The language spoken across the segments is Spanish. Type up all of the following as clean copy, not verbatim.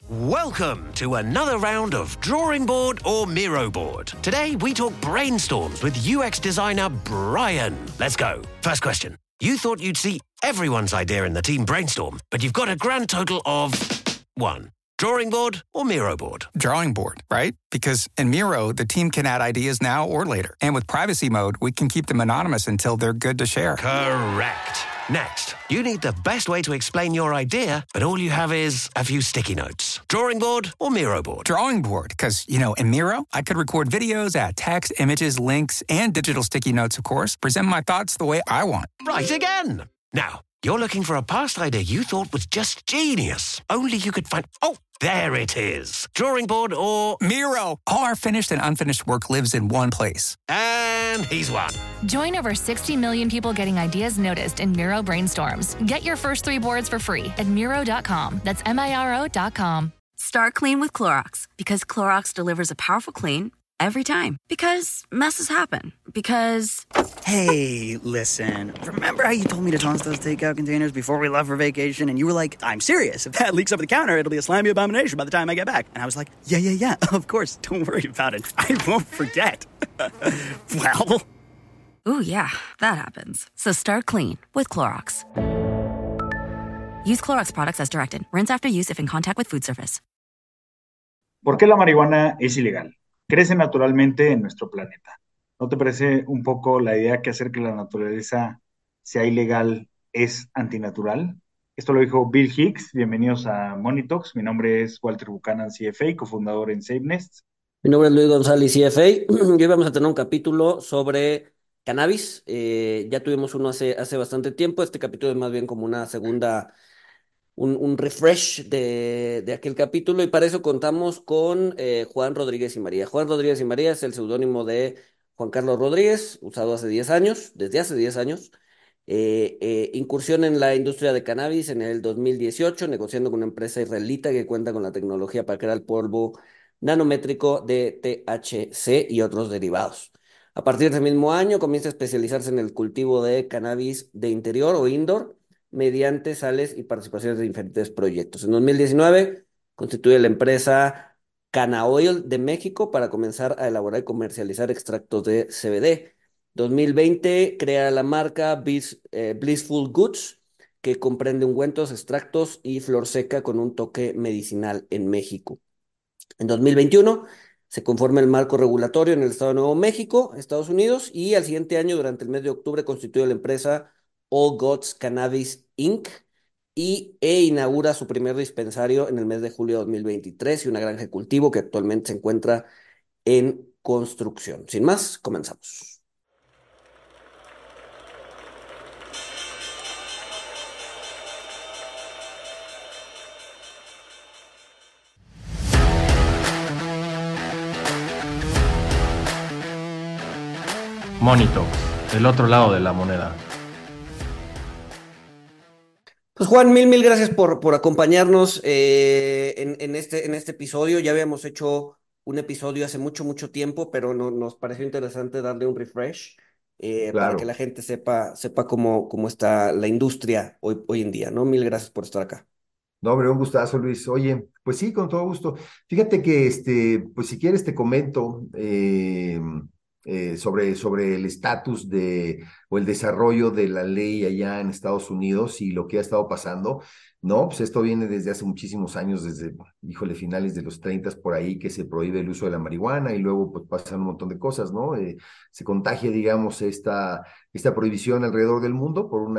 Welcome to another round of Drawing Board or Miro Board. Today we talk brainstorms with UX designer Brian. Let's go. First question. You thought you'd see everyone's idea in the team brainstorm, but you've got a grand total of 1. Drawing board or Miro board? Drawing board, right? Because in Miro, the team can add ideas now or later. And with privacy mode, we can keep them anonymous until they're good to share. Correct. Next, you need the best way to explain your idea, but all you have is a few sticky notes. Drawing board or Miro board? Drawing board, because, in Miro, I could record videos, add text, images, links, and digital sticky notes, of course, present my thoughts the way I want. Right again. Now, you're looking for a past idea you thought was just genius. Only you could find... Oh, there it is. Drawing board or... Miro. All our finished and unfinished work lives in one place. And he's won. Join over 60 million people getting ideas noticed in Miro brainstorms. Get your first 3 boards for free at Miro.com. That's Miro.com. Start clean with Clorox, because Clorox delivers a powerful clean every time. Because messes happen. Because... Hey, listen. Remember how you told me to toss those takeout containers before we left for vacation? And you were like, I'm serious. If that leaks over the counter, it'll be a slimy abomination by the time I get back. And I was like, yeah. Of course. Don't worry about it. I won't forget. Well... Ooh, yeah. That happens. So start clean with Clorox. Use Clorox products as directed. Rinse after use if in contact with food surface. ¿Por qué la marihuana es ilegal? Crece naturalmente en nuestro planeta. ¿No te parece un poco la idea que hacer que la naturaleza sea ilegal es antinatural? Esto lo dijo Bill Hicks. Bienvenidos a Money Talks. Mi nombre es Walter Buchanan, CFA, cofundador en SafeNest. Mi nombre es Luis González, CFA. Y hoy vamos a tener un capítulo sobre cannabis. Ya tuvimos uno hace bastante tiempo. Este capítulo es más bien como una segunda... Un refresh de aquel capítulo, y para eso contamos con Juan Rodríguez y María. Juan Rodríguez y María es el seudónimo de Juan Carlos Rodríguez, usado desde hace 10 años. Incursión en la industria de cannabis en el 2018, negociando con una empresa israelita que cuenta con la tecnología para crear el polvo nanométrico de THC y otros derivados. A partir del mismo año comienza a especializarse en el cultivo de cannabis de interior o indoor, mediante sales y participaciones de diferentes proyectos. En 2019 constituye la empresa CannaOil de México para comenzar a elaborar y comercializar extractos de CBD. 2020 crea la marca Blissful Goods, que comprende ungüentos, extractos y flor seca con un toque medicinal en México. En 2021 se conforma el marco regulatorio en el Estado de Nuevo México, Estados Unidos, y al siguiente año, durante el mes de octubre, constituye la empresa All Gods Cannabis Inc. E inaugura su primer dispensario en el mes de julio de 2023 y una granja de cultivo que actualmente se encuentra en construcción. Sin más, comenzamos. Money Talks, el otro lado de la moneda. Pues Juan, mil gracias por acompañarnos en este episodio. Ya habíamos hecho un episodio hace mucho tiempo, pero nos pareció interesante darle un refresh para que la gente sepa cómo está la industria hoy en día, ¿no? Mil gracias por estar acá. No, hombre, un gustazo, Luis. Oye, pues sí, con todo gusto. Fíjate que, pues si quieres te comento sobre el estatus o el desarrollo de la ley allá en Estados Unidos y lo que ha estado pasando. No, pues esto viene desde hace muchísimos años, desde, finales de los 30 por ahí, que se prohíbe el uso de la marihuana y luego pues pasan un montón de cosas, ¿no? Se contagia, digamos, esta prohibición alrededor del mundo por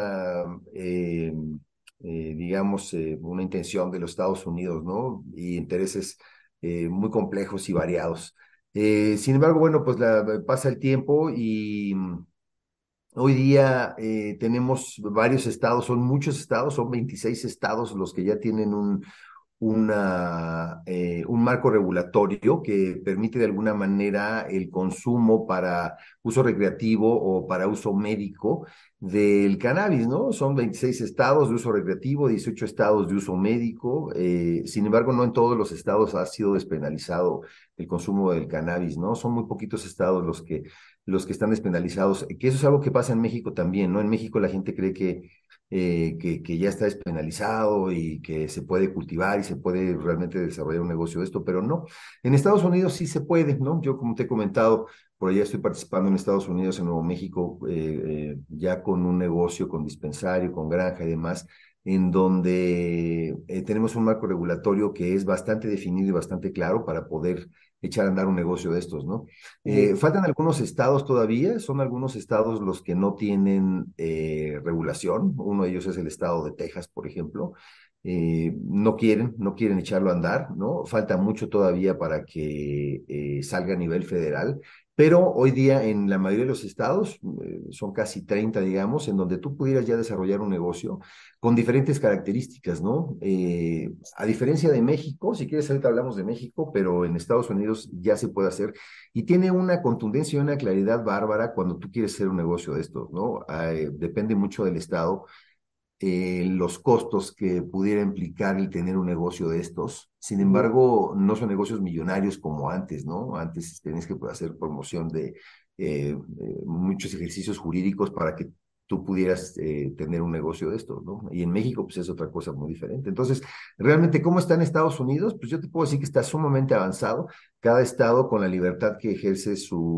una intención de los Estados Unidos, ¿no? Y intereses muy complejos y variados. Sin embargo, bueno, pues pasa el tiempo y hoy día tenemos varios estados, son muchos estados, son 26 estados los que ya tienen un marco regulatorio que permite de alguna manera el consumo para uso recreativo o para uso médico del cannabis, ¿no? Son 26 estados de uso recreativo, 18 estados de uso médico. Sin embargo, no en todos los estados ha sido despenalizado el consumo del cannabis, ¿no? Son muy poquitos estados los que están despenalizados, que eso es algo que pasa en México también, ¿no? En México la gente cree que ya está despenalizado y que se puede cultivar y se puede realmente desarrollar un negocio de esto, pero no. En Estados Unidos sí se puede, ¿no? Yo, como te he comentado, por allá estoy participando en Estados Unidos, en Nuevo México, ya con un negocio, con dispensario, con granja y demás, en donde tenemos un marco regulatorio que es bastante definido y bastante claro para poder echar a andar un negocio de estos, ¿no? Faltan algunos estados todavía, son algunos estados los que no tienen regulación. Uno de ellos es el estado de Texas, por ejemplo. No quieren echarlo a andar, ¿no? Falta mucho todavía para que salga a nivel federal, pero hoy día en la mayoría de los estados, son casi 30, digamos, en donde tú pudieras ya desarrollar un negocio con diferentes características, ¿no? A diferencia de México, si quieres ahorita hablamos de México, pero en Estados Unidos ya se puede hacer y tiene una contundencia y una claridad bárbara cuando tú quieres hacer un negocio de estos, ¿no? Depende mucho del estado, los costos que pudiera implicar el tener un negocio de estos. Sin embargo, no son negocios millonarios como antes, ¿no? Antes tenías que hacer promoción de muchos ejercicios jurídicos para que tú pudieras tener un negocio de estos, ¿no? Y en México, pues es otra cosa muy diferente. Entonces, realmente, ¿cómo está en Estados Unidos? Pues yo te puedo decir que está sumamente avanzado. Cada estado con la libertad que ejerce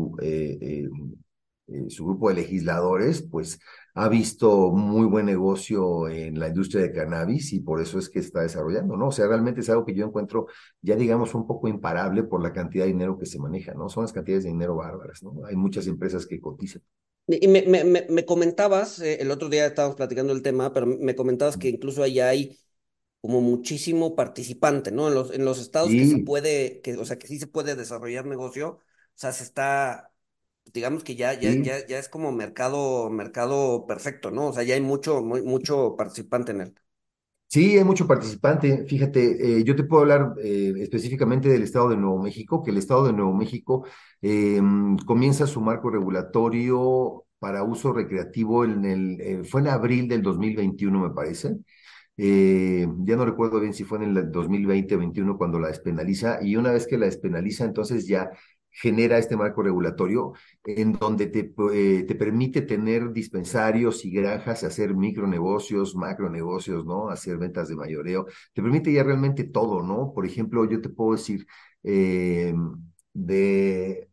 su grupo de legisladores, pues ha visto muy buen negocio en la industria de cannabis y por eso es que está desarrollando, ¿no? O sea, realmente es algo que yo encuentro ya, digamos, un poco imparable por la cantidad de dinero que se maneja, ¿no? Son las cantidades de dinero bárbaras, ¿no? Hay muchas empresas que cotizan. Y me comentabas, el otro día estábamos platicando el tema, pero me comentabas que incluso allá hay como muchísimo participante, ¿no? En los estados que se Sí, puede, o sea, que sí se puede desarrollar negocio, o sea, se está, digamos que sí. ya es como mercado perfecto, ¿no? O sea, ya hay mucho participante en él. Sí, hay mucho participante. Fíjate, yo te puedo hablar específicamente del estado de Nuevo México, que el estado de Nuevo México comienza su marco regulatorio para uso recreativo fue en abril del 2021, me parece. Ya no recuerdo bien si fue en el 2020 o 2021 cuando la despenaliza, y una vez que la despenaliza, entonces ya genera este marco regulatorio en donde te permite tener dispensarios y granjas, hacer micronegocios, macronegocios, ¿no? Hacer ventas de mayoreo. Te permite ya realmente todo, ¿no? Por ejemplo, yo te puedo decir de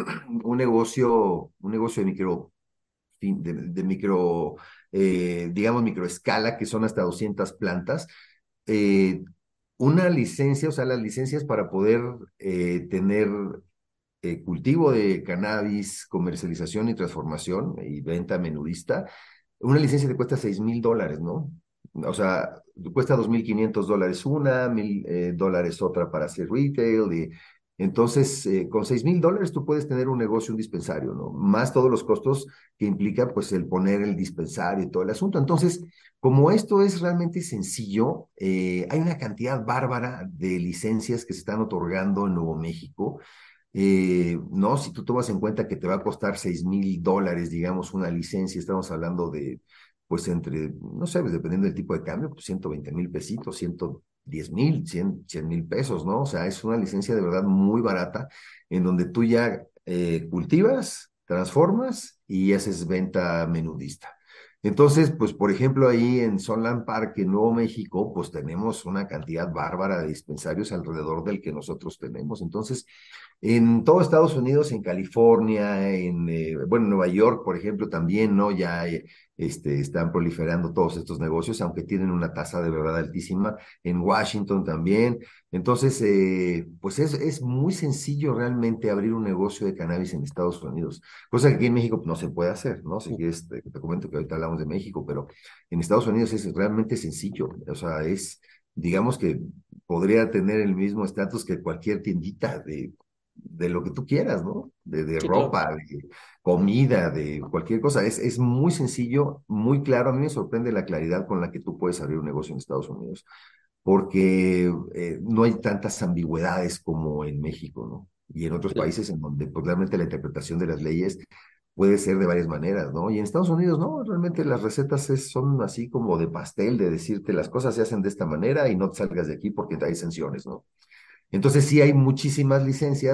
un negocio de micro, digamos, microescala, que son hasta 200 plantas. eh, una licencia, o sea, las licencias para poder tener cultivo de cannabis, comercialización y transformación y venta menudista, una licencia te cuesta $6,000, ¿no? O sea, cuesta $2,500 una, $1,000 otra para hacer retail. Y entonces, con $6,000 tú puedes tener un negocio, un dispensario, ¿no? Más todos los costos que implica, pues, el poner el dispensario y todo el asunto. Entonces, como esto es realmente sencillo, hay una cantidad bárbara de licencias que se están otorgando en Nuevo México. No, si tú tomas en cuenta que te va a costar $6,000, digamos, una licencia, estamos hablando de, pues, no sé, pues, dependiendo del tipo de cambio, pues 120,000 pesitos, 110,000, 100,000 pesos, ¿no? O sea, es una licencia de verdad muy barata, en donde tú ya cultivas, transformas y haces venta menudista. Entonces, pues, por ejemplo, ahí en Sunland Park, en Nuevo México, pues tenemos una cantidad bárbara de dispensarios alrededor del que nosotros tenemos. Entonces, en todo Estados Unidos, en California, bueno, en Nueva York, por ejemplo, también, ¿no? Ya están proliferando todos estos negocios, aunque tienen una tasa de verdad altísima. En Washington también. Entonces, pues es muy sencillo realmente abrir un negocio de cannabis en Estados Unidos, cosa que aquí en México no se puede hacer, ¿no? Si quieres, te comento que ahorita hablamos de México, pero en Estados Unidos es realmente sencillo. O sea, digamos que podría tener el mismo estatus que cualquier tiendita de lo que tú quieras, ¿no? De Sí, claro. ropa, de comida, de cualquier cosa. Es muy sencillo, muy claro. A mí me sorprende la claridad con la que tú puedes abrir un negocio en Estados Unidos, porque no hay tantas ambigüedades como en México, ¿no? Y en otros países en donde, pues, realmente la interpretación de las leyes puede ser de varias maneras, ¿no? Y en Estados Unidos, no, realmente las recetas son así como de pastel, de decirte las cosas se hacen de esta manera y no te salgas de aquí porque hay sanciones, ¿no? Entonces sí hay muchísimas licencias,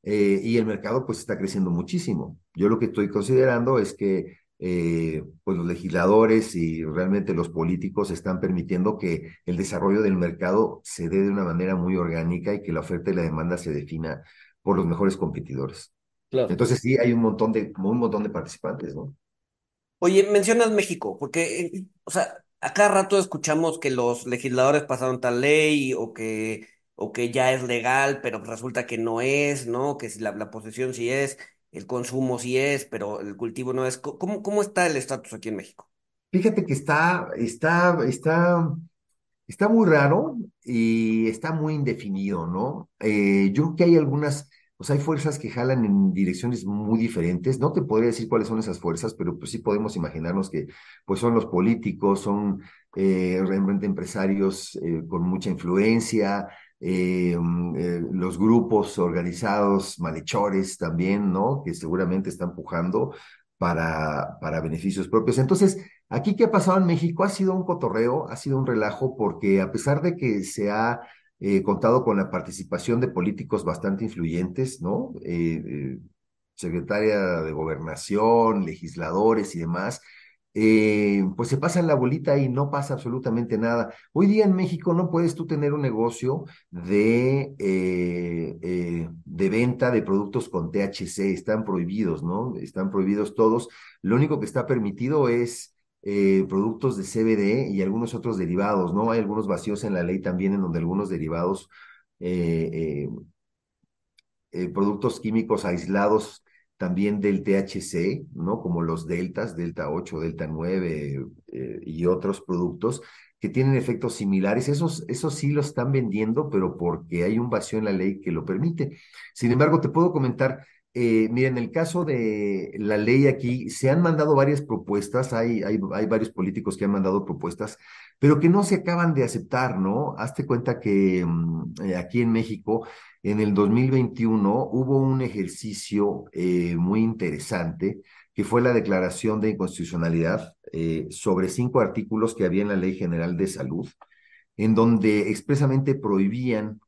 y el mercado pues está creciendo muchísimo. Yo lo que estoy considerando es que pues los legisladores y realmente los políticos están permitiendo que el desarrollo del mercado se dé de una manera muy orgánica y que la oferta y la demanda se defina por los mejores competidores. Claro. Entonces sí, hay un montón de participantes, ¿no? Oye, mencionas México, porque, o sea, a cada rato escuchamos que los legisladores pasaron tal ley o que ya es legal, pero resulta que no es, ¿no? Que si la posesión sí es, el consumo sí es, pero el cultivo no es. ¿Cómo está el estatus aquí en México? Fíjate que está muy raro y está muy indefinido, ¿no? Yo creo que hay o sea, hay fuerzas que jalan en direcciones muy diferentes. No te podría decir cuáles son esas fuerzas, pero pues sí podemos imaginarnos que pues son los políticos, son realmente empresarios con mucha influencia, los grupos organizados, malhechores también, ¿no? Que seguramente están pujando para beneficios propios. Entonces, aquí, ¿qué ha pasado en México? Ha sido un cotorreo, ha sido un relajo, porque a pesar de que se ha contado con la participación de políticos bastante influyentes, ¿no? Secretaria de Gobernación, legisladores y demás, pues se pasan la bolita y no pasa absolutamente nada. Hoy día en México no puedes tú tener un negocio de venta de productos con THC, están prohibidos, ¿no? Están prohibidos todos. Lo único que está permitido es productos de CBD y algunos otros derivados, ¿no? Hay algunos vacíos en la ley también en donde algunos derivados, eh, productos químicos aislados también del THC, ¿no? Como los deltas, Delta 8, Delta 9 y otros productos que tienen efectos similares. Esos sí los están vendiendo, pero porque hay un vacío en la ley que lo permite. Sin embargo, te puedo comentar, mira, en el caso de la ley aquí, se han mandado varias propuestas, hay varios políticos que han mandado propuestas, pero que no se acaban de aceptar, ¿no? Hazte cuenta que aquí en México, en el 2021 hubo un ejercicio muy interesante que fue la declaración de inconstitucionalidad sobre 5 artículos que había en la Ley General de Salud, en donde expresamente prohibían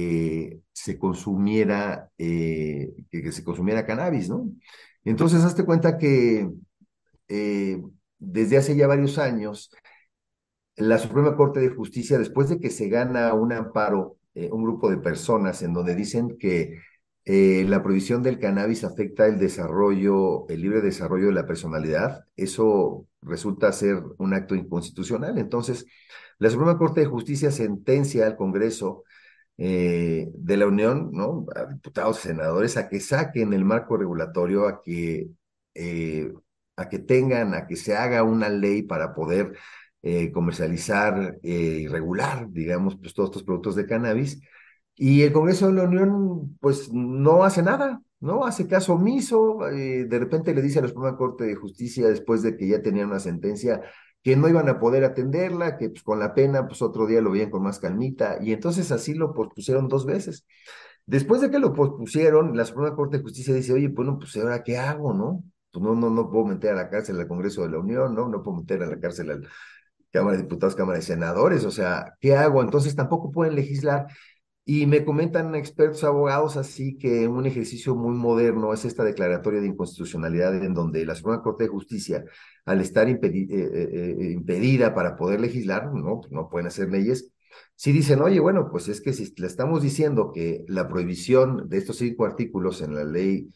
que se consumiera cannabis, ¿no? Entonces, hazte cuenta que eh, desde hace ya varios años, la Suprema Corte de Justicia, después de que se gana un amparo, un grupo de personas en donde dicen que la prohibición del cannabis afecta el libre desarrollo de la personalidad, eso resulta ser un acto inconstitucional. Entonces, la Suprema Corte de Justicia sentencia al Congreso de la Unión, ¿no? A diputados, senadores, a que saquen el marco regulatorio, eh, a que se haga una ley para poder comercializar y regular, digamos, pues todos estos productos de cannabis. Y el Congreso de la Unión, pues no hace nada, ¿no? Hace caso omiso, de repente le dice a la Suprema Corte de Justicia, después de que ya tenían una sentencia, que no iban a poder atenderla, que pues con la pena, pues otro día lo veían con más calmita, y entonces así lo pospusieron 2 veces. Después de que lo pospusieron, la Suprema Corte de Justicia dice, oye, bueno, pues ahora ¿qué hago, no? Pues no puedo meter a la cárcel al Congreso de la Unión, ¿no? No puedo meter a la cárcel al Cámara de Diputados, Cámara de Senadores, o sea, ¿qué hago? Entonces tampoco pueden legislar. Y me comentan expertos abogados así que un ejercicio muy moderno es esta declaratoria de inconstitucionalidad en donde la Suprema Corte de Justicia, al estar impedida para poder legislar, no, pues no pueden hacer leyes, sí dicen, oye, bueno, pues es que si le estamos diciendo que la prohibición de estos 5 artículos en la ley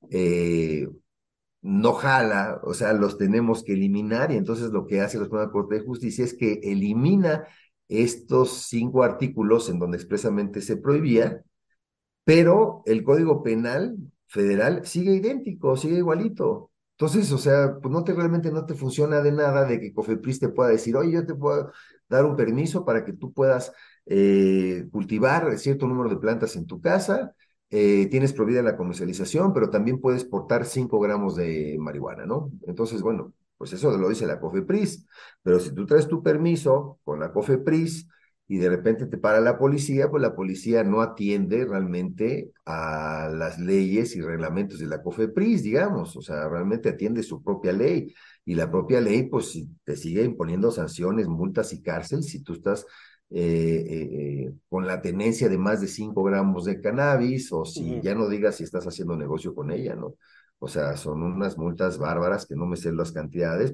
no jala, o sea, los tenemos que eliminar, y entonces lo que hace la Suprema Corte de Justicia es que elimina estos 5 artículos en donde expresamente se prohibía, pero el Código Penal federal sigue idéntico, sigue igualito. Entonces, o sea, pues realmente no te funciona de nada de que COFEPRIS te pueda decir, oye, yo te puedo dar un permiso para que tú puedas cultivar cierto número de plantas en tu casa, tienes prohibida la comercialización, pero también puedes portar 5 gramos de marihuana, ¿no? Entonces, bueno, pues eso lo dice la COFEPRIS, pero si tú traes tu permiso con la COFEPRIS y de repente te para la policía, pues la policía no atiende realmente a las leyes y reglamentos de la COFEPRIS, digamos, o sea, realmente atiende su propia ley, y la propia ley, pues, te sigue imponiendo sanciones, multas y cárcel si tú estás con la tenencia de más de 5 gramos de cannabis, o si Ujú. ya no digas si estás haciendo negocio con ella, ¿no? O sea, son unas multas bárbaras que no me sé las cantidades,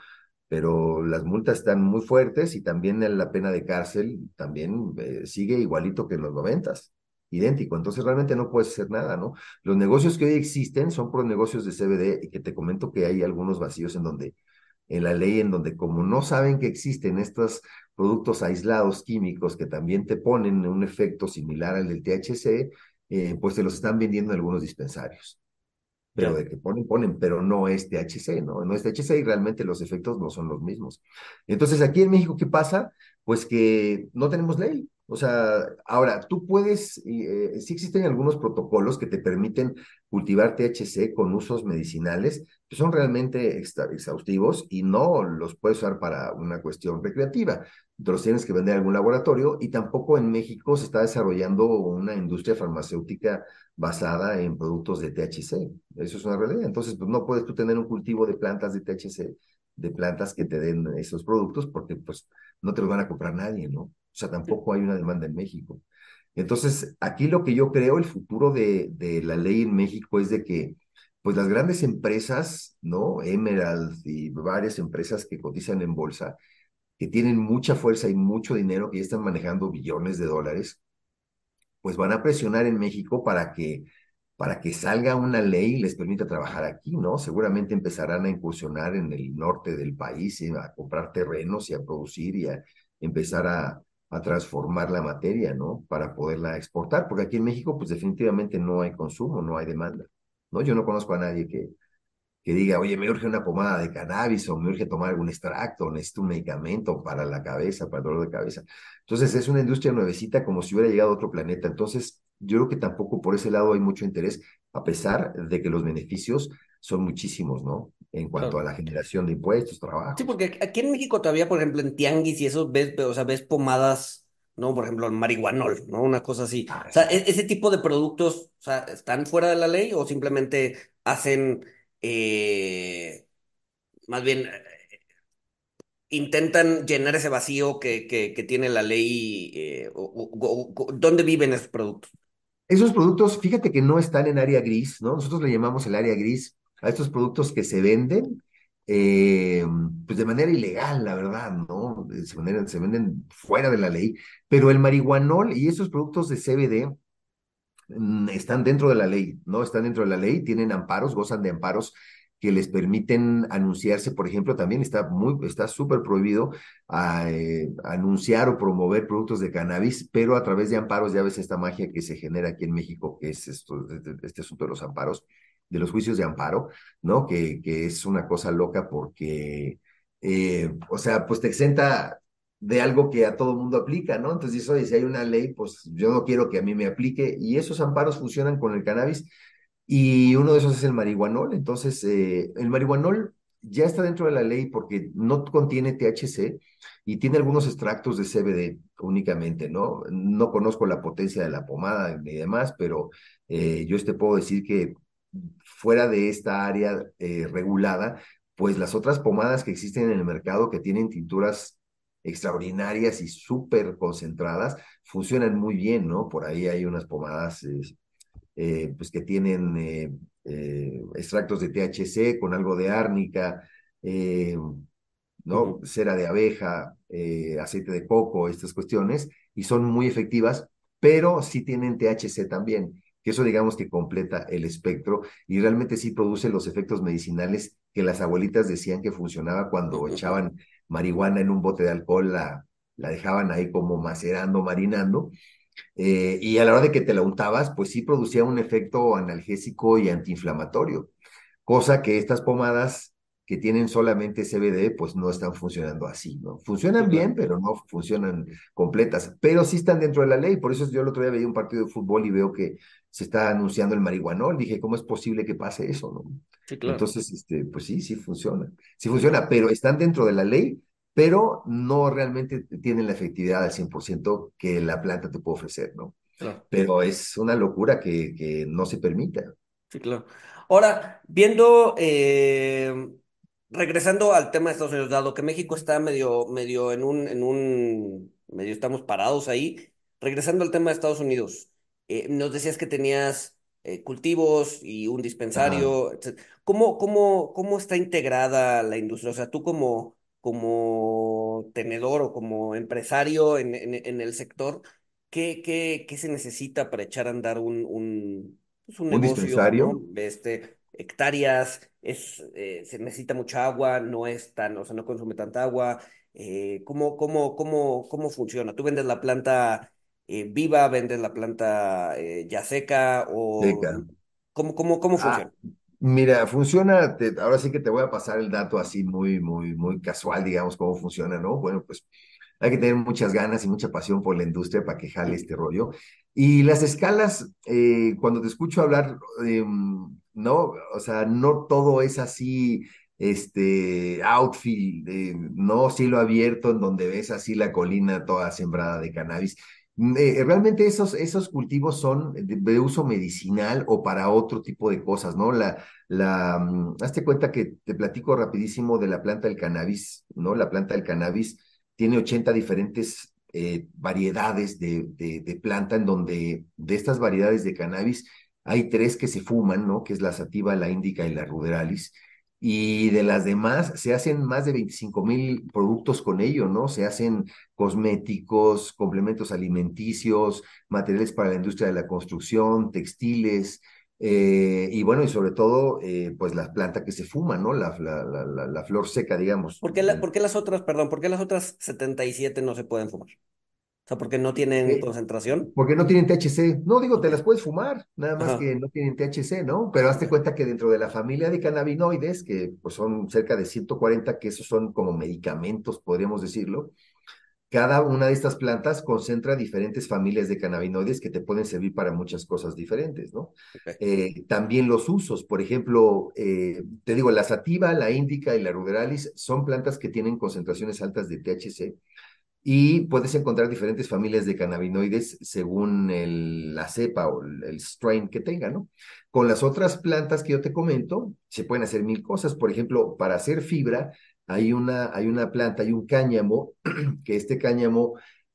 pero las multas están muy fuertes y también la pena de cárcel también sigue igualito que en los noventas, idéntico. Entonces realmente no puedes hacer nada, ¿no? Los negocios que hoy existen son por negocios de CBD y que te comento que hay algunos vacíos en la ley, en donde como no saben que existen estos productos aislados químicos que también te ponen un efecto similar al del THC, pues se los están vendiendo en algunos dispensarios, pero Ya. de que ponen, pero no es THC, ¿no? No es THC y realmente los efectos no son los mismos. Entonces, aquí en México, ¿qué pasa? Pues que no tenemos ley. O sea, ahora, tú puedes, sí existen algunos protocolos que te permiten cultivar THC con usos medicinales, que son realmente exhaustivos y no los puedes usar para una cuestión recreativa. Te los tienes que vender a algún laboratorio y tampoco en México se está desarrollando una industria farmacéutica basada en productos de THC. Eso es una realidad. Entonces, pues no puedes tú tener un cultivo de plantas de THC, de plantas que te den esos productos, porque pues no te los van a comprar nadie, ¿no? O sea, tampoco hay una demanda en México. Entonces, aquí lo que yo creo, el futuro de la ley en México es de que, pues las grandes empresas, ¿no? Emerald y varias empresas que cotizan en bolsa, que tienen mucha fuerza y mucho dinero, que ya están manejando billones de dólares, pues van a presionar en México para que salga una ley y les permita trabajar aquí, ¿no? Seguramente empezarán a incursionar en el norte del país, y a comprar terrenos y a producir y a empezar a transformar la materia, ¿no? Para poderla exportar, porque aquí en México, pues definitivamente no hay consumo, no hay demanda, ¿no? Yo no conozco a nadie que diga, oye, me urge una pomada de cannabis o me urge tomar algún extracto, necesito un medicamento para la cabeza, para el dolor de cabeza. Entonces es una industria nuevecita como si hubiera llegado a otro planeta. Entonces yo creo que tampoco por ese lado hay mucho interés, a pesar de que los beneficios son muchísimos, ¿no? En cuanto a Claro. la generación de impuestos, Sí, trabajos. porque aquí en México todavía, por ejemplo, en tianguis y eso ves, o sea, ves pomadas, ¿no? Por ejemplo, el marihuanol, ¿no? Una cosa así. O Ah, sea, sí. ese tipo de productos, o sea, ¿están fuera de la ley o simplemente hacen, más bien, intentan llenar ese vacío que tiene la ley? ¿Dónde viven esos productos? Esos productos, fíjate que no están en área gris, ¿no? Nosotros le llamamos el área gris a estos productos que se venden, eh, pues de manera ilegal, la verdad, ¿no? Se venden fuera de la ley, pero el marihuanol y esos productos de CBD están dentro de la ley, ¿no? Están dentro de la ley, tienen amparos, gozan de amparos que les permiten anunciarse, por ejemplo, también está súper prohibido anunciar o promover productos de cannabis, pero a través de amparos, ya ves esta magia que se genera aquí en México, que es este asunto de los amparos, de los juicios de amparo, ¿no? Que es una cosa loca porque, o sea, pues te exenta de algo que a todo mundo aplica, ¿no? Entonces dices, oye, si hay una ley, pues yo no quiero que a mí me aplique, y esos amparos funcionan con el cannabis, y uno de esos es el marihuanol. Entonces, el marihuanol ya está dentro de la ley porque no contiene THC y tiene algunos extractos de CBD únicamente, ¿no? No conozco la potencia de la pomada ni demás, pero yo te puedo decir que fuera de esta área regulada, pues las otras pomadas que existen en el mercado que tienen tinturas extraordinarias y súper concentradas, funcionan muy bien, ¿no? Por ahí hay unas pomadas pues que tienen extractos de THC con algo de árnica, eh, ¿no? Ujú. Cera de abeja, aceite de coco, estas cuestiones, y son muy efectivas, pero sí tienen THC también, que eso digamos que completa el espectro y realmente sí produce los efectos medicinales que las abuelitas decían que funcionaba cuando echaban marihuana en un bote de alcohol, la dejaban ahí como macerando, marinando, y a la hora de que te la untabas, pues sí producía un efecto analgésico y antiinflamatorio, cosa que estas pomadas que tienen solamente CBD, pues no están funcionando así, ¿no? Sí, Funcionan claro. bien, pero no funcionan completas, pero sí están dentro de la ley. Por eso yo el otro día veía un partido de fútbol y veo que se está anunciando el marihuanol. Dije, ¿cómo es posible que pase eso, no? Sí, claro. Entonces, pues sí, sí funciona. Sí Sí, claro. funciona, pero están dentro de la ley, pero no realmente tienen la efectividad al 100% que la planta te puede ofrecer, ¿no? Claro. Pero es una locura que no se permita. Sí, claro. Ahora, viendo, regresando al tema de Estados Unidos, dado que México está medio en un medio estamos parados ahí. Regresando al tema de Estados Unidos, nos decías que tenías cultivos y un Ajá. dispensario, etc. ¿Cómo está integrada la industria? O sea, tú como tenedor o como empresario en el sector, ¿qué se necesita para echar a andar pues un Un negocio, dispensario. ¿no? Hectáreas, se necesita mucha agua, o sea, no consume tanta agua. ¿Cómo funciona? ¿Tú vendes la planta viva, vendes la planta ya seca o Seca. cómo Ah, funciona? mira, funciona, ahora sí que te voy a pasar el dato así muy, muy, muy casual, digamos, cómo funciona, ¿no? Bueno, pues hay que tener muchas ganas y mucha pasión por la industria para que jale este rollo. Y las escalas, cuando te escucho hablar, no, o sea, no todo es así, outfield, no cielo abierto en donde ves así la colina toda sembrada de cannabis. Realmente esos cultivos son de uso medicinal o para otro tipo de cosas, ¿no? Hazte cuenta que te platico rapidísimo de la planta del cannabis, ¿no? La planta del cannabis tiene 80 diferentes variedades de planta, en donde de estas variedades de cannabis hay tres que se fuman, ¿no? Que es la sativa, la índica y la ruderalis. Y de las demás se hacen más de 25,000 productos con ello, ¿no? Se hacen cosméticos, complementos alimenticios, materiales para la industria de la construcción, textiles, y bueno, y sobre todo, pues la planta que se fuma, ¿no? La flor seca, digamos. ¿Por qué las otras, perdón, por qué las otras 77 no se pueden fumar? O sea, ¿porque no tienen Eh, concentración? Porque no tienen THC. No digo, te Ok. las puedes fumar, nada más Ajá. que no tienen THC, ¿no? Pero hazte Ok. cuenta que dentro de la familia de cannabinoides, que pues son cerca de 140, que esos son como medicamentos, podríamos decirlo, cada una de estas plantas concentra diferentes familias de cannabinoides que te pueden servir para muchas cosas diferentes, ¿no? Ok. También los usos, por ejemplo, te digo, la sativa, la índica y la ruderalis son plantas que tienen concentraciones altas de THC y puedes encontrar diferentes familias de cannabinoides según la cepa o el strain que tenga, ¿no? Con las otras plantas que yo te comento, se pueden hacer mil cosas. Por ejemplo, para hacer fibra, hay una planta, hay un cáñamo, que este cáñamo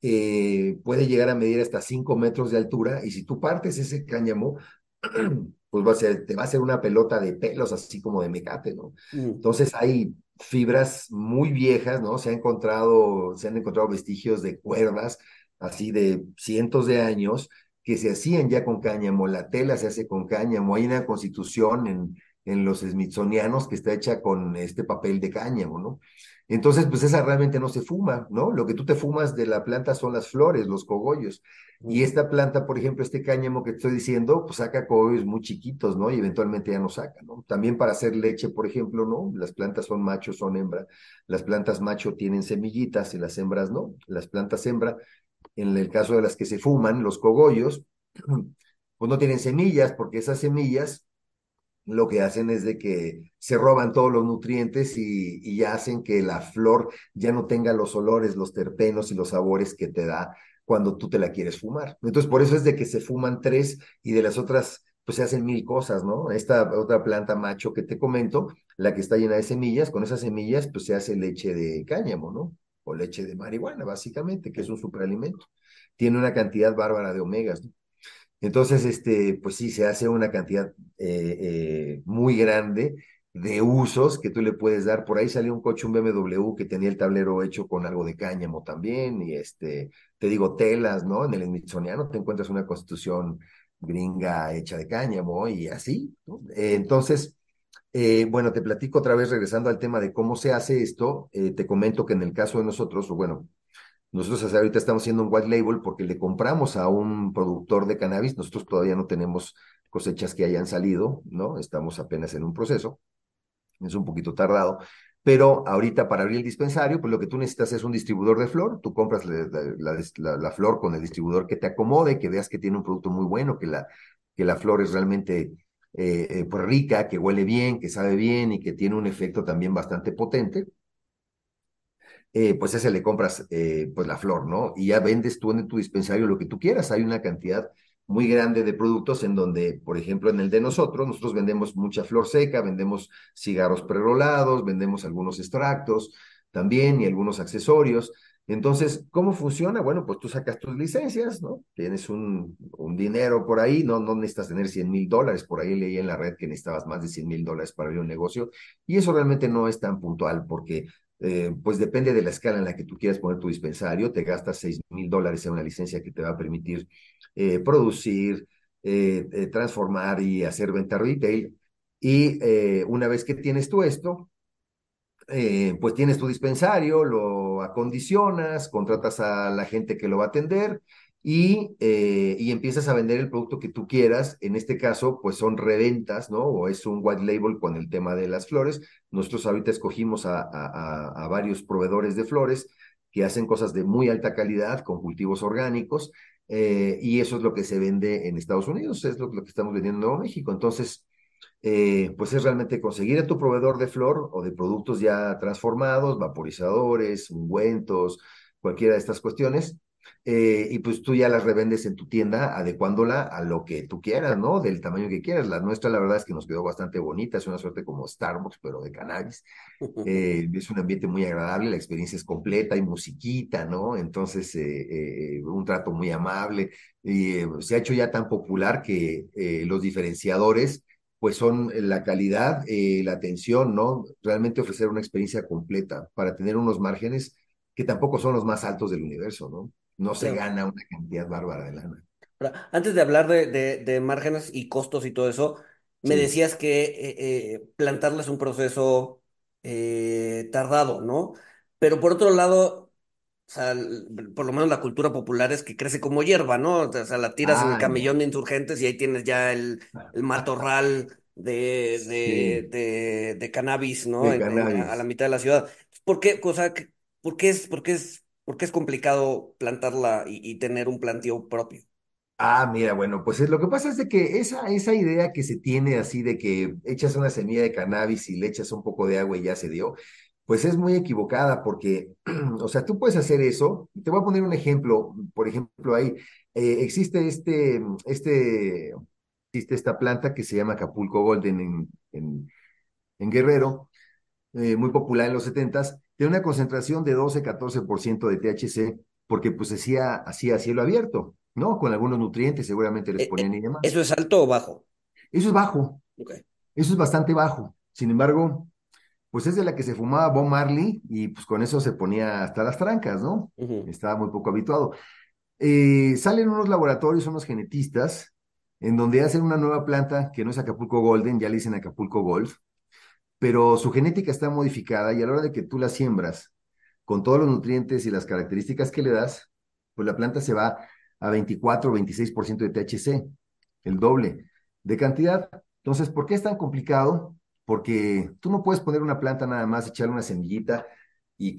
puede llegar a medir hasta 5 metros de altura, y si tú partes ese cáñamo, pues te va a hacer una pelota de pelos, así como de mecate, ¿no? Mm. Entonces hay fibras muy viejas, ¿no? Se han encontrado vestigios de cuerdas, así de cientos de años, que se hacían ya con cáñamo. La tela se hace con cáñamo. Hay una constitución en los smithsonianos que está hecha con este papel de cáñamo, ¿no? Entonces, pues esa realmente no se fuma, ¿no? Lo que tú te fumas de la planta son las flores, los cogollos. Y Mm. esta planta, por ejemplo, este cáñamo que te estoy diciendo, pues saca cogollos muy chiquitos, ¿no? Y eventualmente ya no saca, ¿no? También para hacer leche, por ejemplo, ¿no? Las plantas son macho, son hembra. Las plantas macho tienen semillitas y las hembras no. Las plantas hembra, en el caso de las que se fuman, los cogollos, pues no tienen semillas, porque esas semillas lo que hacen es de que se roban todos los nutrientes y ya hacen que la flor ya no tenga los olores, los terpenos y los sabores que te da cuando tú te la quieres fumar. Entonces, por eso es de que se fuman tres y de las otras, pues se hacen mil cosas, ¿no? Esta otra planta macho que te comento, la que está llena de semillas, con esas semillas, pues se hace leche de cáñamo, ¿no? O leche de marihuana, básicamente, que es un superalimento. Tiene una cantidad bárbara de omegas, ¿no? Entonces, pues sí, se hace una cantidad muy grande de usos que tú le puedes dar. Por ahí salió un coche, un BMW, que tenía el tablero hecho con algo de cáñamo también, y te digo, telas, ¿no? En el Smithsoniano te encuentras una constitución gringa hecha de cáñamo y así, ¿no? Entonces, bueno, te platico otra vez, regresando al tema de cómo se hace esto. Te comento que en el caso de nosotros, o bueno, nosotros hasta ahorita estamos haciendo un white label porque le compramos a un productor de cannabis. Nosotros todavía no tenemos cosechas que hayan salido, ¿no? Estamos apenas en un proceso. Es un poquito tardado. Pero ahorita para abrir el dispensario, pues lo que tú necesitas es un distribuidor de flor. Tú compras la flor con el distribuidor que te acomode, que veas que tiene un producto muy bueno, que la flor es realmente pues rica, que huele bien, que sabe bien y que tiene un efecto también bastante potente. Pues a ese le compras pues la flor, ¿no? Y ya vendes tú en tu dispensario lo que tú quieras. Hay una cantidad muy grande de productos en donde, por ejemplo, en el de nosotros vendemos mucha flor seca, vendemos cigarros prerolados, vendemos algunos extractos también y algunos accesorios. Entonces, ¿cómo funciona? Bueno, pues tú sacas tus licencias, ¿no? Tienes un dinero por ahí, no necesitas tener $100,000. Por ahí leí en la red que necesitabas más de $100,000 para abrir un negocio. Y eso realmente no es tan puntual porque, pues depende de la escala en la que tú quieras poner tu dispensario. Te gastas $6,000 en una licencia que te va a permitir producir, transformar y hacer venta retail. Y una vez que tienes tú esto, pues tienes tu dispensario, lo acondicionas, contratas a la gente que lo va a atender y empiezas a vender el producto que tú quieras. En este caso, pues son reventas, ¿no? O es un white label con el tema de las flores. Nosotros ahorita escogimos a varios proveedores de flores que hacen cosas de muy alta calidad con cultivos orgánicos. Y eso es lo que se vende en Estados Unidos, es lo que estamos vendiendo en Nuevo México. Entonces, pues es realmente conseguir a tu proveedor de flor o de productos ya transformados, vaporizadores, ungüentos, cualquiera de estas cuestiones, y pues tú ya las revendes en tu tienda adecuándola a lo que tú quieras, ¿no? Del tamaño que quieras. La nuestra, la verdad es que nos quedó bastante bonita, es una suerte como Starbucks, pero de cannabis. Es un ambiente muy agradable, la experiencia es completa, hay musiquita, ¿no? Entonces, un trato muy amable. Y se ha hecho ya tan popular que los diferenciadores pues son la calidad, la atención, ¿no? Realmente ofrecer una experiencia completa para tener unos márgenes que tampoco son los más altos del universo, ¿no? No se Claro. gana una cantidad bárbara de lana. Ahora, antes de hablar de márgenes y costos y todo eso, me Sí. decías que plantarla es un proceso tardado, ¿no? Pero por otro lado, o sea, por lo menos la cultura popular es que crece como hierba, ¿no? O sea, la tiras en el Ah, camellón no. de insurgentes y ahí tienes ya el matorral Sí, de cannabis, ¿no? de A la cannabis. mitad de la ciudad. ¿Por qué, o sea, por qué es complicado plantarla y tener un plantío propio? Ah, mira, bueno, pues lo que pasa es de que esa idea que se tiene así de que echas una semilla de cannabis y le echas un poco de agua y ya se dio, pues es muy equivocada porque, o sea, tú puedes hacer eso. Te voy a poner un ejemplo. Por ejemplo, ahí existe existe esta planta que se llama Acapulco Golden en Guerrero, muy popular en los 70s, tiene una concentración de 12-14% de THC, porque pues hacía cielo abierto, ¿no? Con algunos nutrientes seguramente les ponían y demás. ¿Eso es alto o bajo? Eso es bajo, Ok. eso es bastante bajo. Sin embargo, pues es de la que se fumaba Bob Marley y pues con eso se ponía hasta las trancas, ¿no? Ujú. Estaba muy poco habituado. Salen unos laboratorios, unos genetistas, en donde hacen una nueva planta que no es Acapulco Golden, ya le dicen Acapulco Gold, pero su genética está modificada y a la hora de que tú la siembras con todos los nutrientes y las características que le das, pues la planta se va a 24 o 26% de THC, el doble de cantidad. Entonces, ¿por qué es tan complicado? Porque tú no puedes poner una planta nada más, echarle una semillita y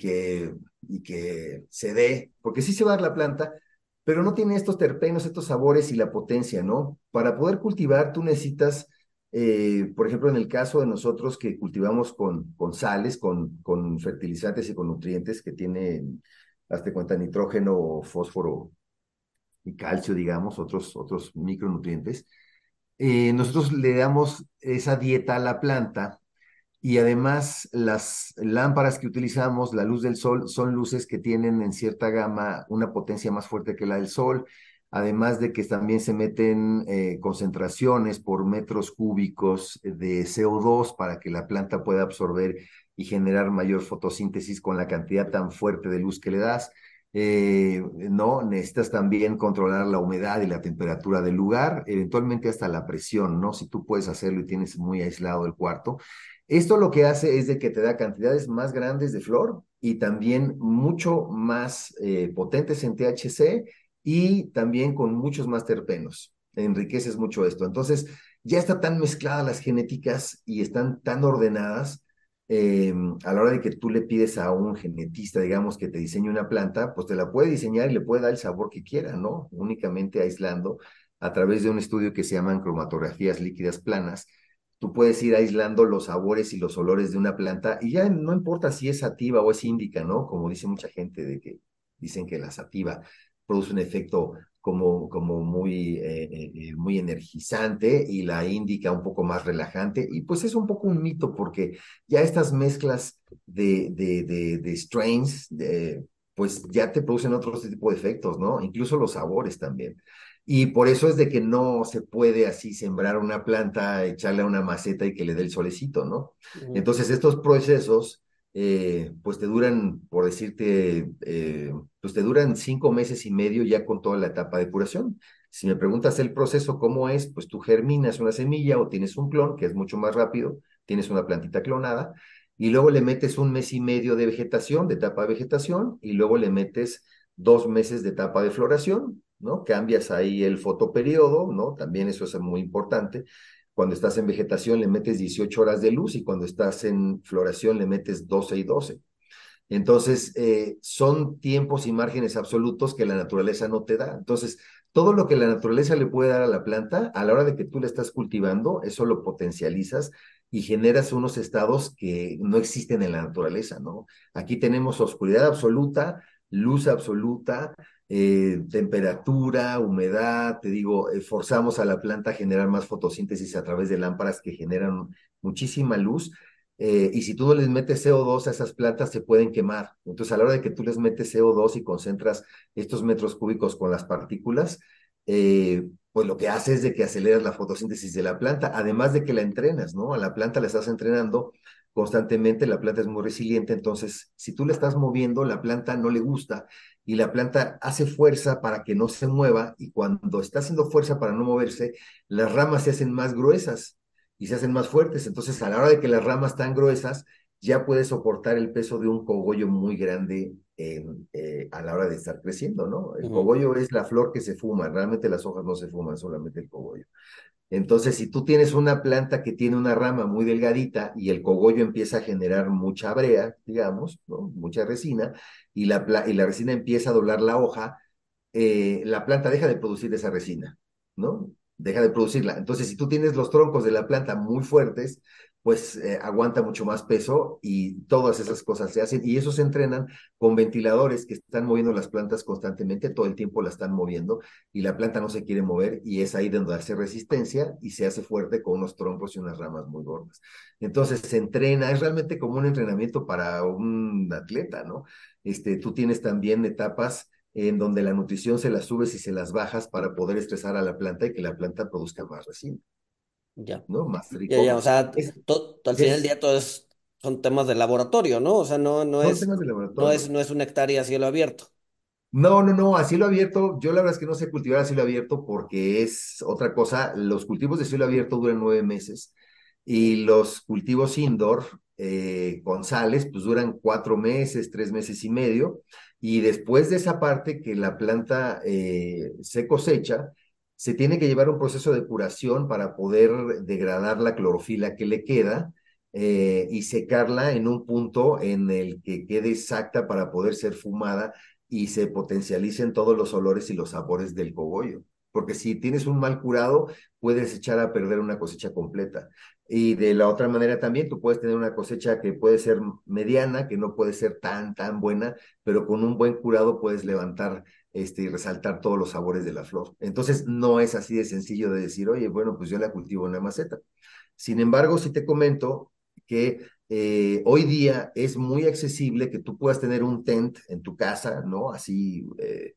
que se dé, porque sí se va a dar la planta, pero no tiene estos terpenos, estos sabores y la potencia, ¿no? Para poder cultivar, tú necesitas por ejemplo, en el caso de nosotros que cultivamos con sales, con fertilizantes y con nutrientes que tienen, hazte cuenta, nitrógeno, fósforo y calcio, digamos, otros micronutrientes, nosotros le damos esa dieta a la planta y además las lámparas que utilizamos, la luz del sol, son luces que tienen en cierta gama una potencia más fuerte que la del sol, además de que también se meten concentraciones por metros cúbicos de CO2 para que la planta pueda absorber y generar mayor fotosíntesis con la cantidad tan fuerte de luz que le das. No, necesitas también controlar la humedad y la temperatura del lugar, eventualmente hasta la presión, ¿no? Si tú puedes hacerlo y tienes muy aislado el cuarto. Esto lo que hace es de que te da cantidades más grandes de flor y también mucho más potentes en THC y también con muchos más terpenos. Enriqueces mucho esto. Entonces, ya están tan mezcladas las genéticas y están tan ordenadas a la hora de que tú le pides a un genetista, digamos, que te diseñe una planta, pues te la puede diseñar y le puede dar el sabor que quiera, ¿no? Únicamente aislando a través de un estudio que se llaman cromatografías líquidas planas. Tú puedes ir aislando los sabores y los olores de una planta y ya no importa si es sativa o es índica, ¿no? Como dice mucha gente de que dicen que la sativa produce un efecto como muy energizante y la índica un poco más relajante. Y pues es un poco un mito porque ya estas mezclas de strains pues ya te producen otro tipo de efectos, ¿no? Incluso los sabores también. Y por eso es de que no se puede así sembrar una planta, echarle a una maceta y que le dé el solecito, ¿no? Ujú. Entonces estos procesos, pues te duran, por decirte, pues te duran 5 meses y medio ya con toda la etapa de curación. Si me preguntas el proceso, ¿cómo es? Pues tú germinas una semilla o tienes un clon, que es mucho más rápido, tienes una plantita clonada, y luego le metes 1 mes y medio de vegetación, de etapa de vegetación, y luego le metes 2 meses de etapa de floración, ¿no? Cambias ahí el fotoperiodo, ¿no? También eso es muy importante. Cuando estás en vegetación le metes 18 horas de luz y cuando estás en floración le metes 12 y 12. Entonces, son tiempos y márgenes absolutos que la naturaleza no te da. Entonces, todo lo que la naturaleza le puede dar a la planta, a la hora de que tú la estás cultivando, eso lo potencializas y generas unos estados que no existen en la naturaleza, ¿no? Aquí tenemos oscuridad absoluta, luz absoluta, temperatura, humedad, te digo, forzamos a la planta a generar más fotosíntesis a través de lámparas que generan muchísima luz, y si tú no les metes CO2 a esas plantas, se pueden quemar. Entonces, a la hora de que tú les metes CO2 y concentras estos metros cúbicos con las partículas, pues lo que hace es de que aceleras la fotosíntesis de la planta, además de que la entrenas, ¿no? A la planta la estás entrenando constantemente, la planta es muy resiliente, entonces, si tú la estás moviendo, la planta no le gusta y la planta hace fuerza para que no se mueva y cuando está haciendo fuerza para no moverse, las ramas se hacen más gruesas y se hacen más fuertes. Entonces, a la hora de que las ramas están gruesas, ya puede soportar el peso de un cogollo muy grande a la hora de estar creciendo, ¿no? El Ujú. cogollo es la flor que se fuma, realmente las hojas no se fuman, solamente el cogollo. Entonces, si tú tienes una planta que tiene una rama muy delgadita y el cogollo empieza a generar mucha brea, digamos, ¿no? Mucha resina, y la resina empieza a doblar la hoja, la planta deja de producir esa resina, ¿no? Deja de producirla. Entonces, si tú tienes los troncos de la planta muy fuertes, pues aguanta mucho más peso y todas esas cosas se hacen. Y eso se entrenan con ventiladores que están moviendo las plantas constantemente, todo el tiempo la están moviendo y la planta no se quiere mover y es ahí donde hace resistencia y se hace fuerte con unos troncos y unas ramas muy gordas. Entonces se entrena, es realmente como un entrenamiento para un atleta, ¿no? Tú tienes también etapas en donde la nutrición se las subes y se las bajas para poder estresar a la planta y que la planta produzca más resina, Ya, ¿no? Más o rico. sea, al final del Es, día son temas de laboratorio, ¿no? O sea, son temas de laboratorio. no es una hectárea a cielo abierto. No, no, no, a cielo abierto, yo la verdad es que no sé cultivar a cielo abierto porque es otra cosa. Los cultivos de cielo abierto duran 9 meses y los cultivos indoor con sales, pues duran 4 meses, 3 meses y medio. Y después de esa parte que la planta se cosecha, se tiene que llevar un proceso de curación para poder degradar la clorofila que le queda y secarla en un punto en el que quede exacta para poder ser fumada y se potencialicen todos los olores y los sabores del cogollo. Porque si tienes un mal curado, puedes echar a perder una cosecha completa. Y de la otra manera también, tú puedes tener una cosecha que puede ser mediana, que no puede ser tan buena, pero con un buen curado puedes levantar y resaltar todos los sabores de la flor. Entonces, no es así de sencillo de decir, oye, bueno, pues yo la cultivo en la maceta. Sin embargo, sí te comento que hoy día es muy accesible que tú puedas tener un tent en tu casa, ¿no? Así,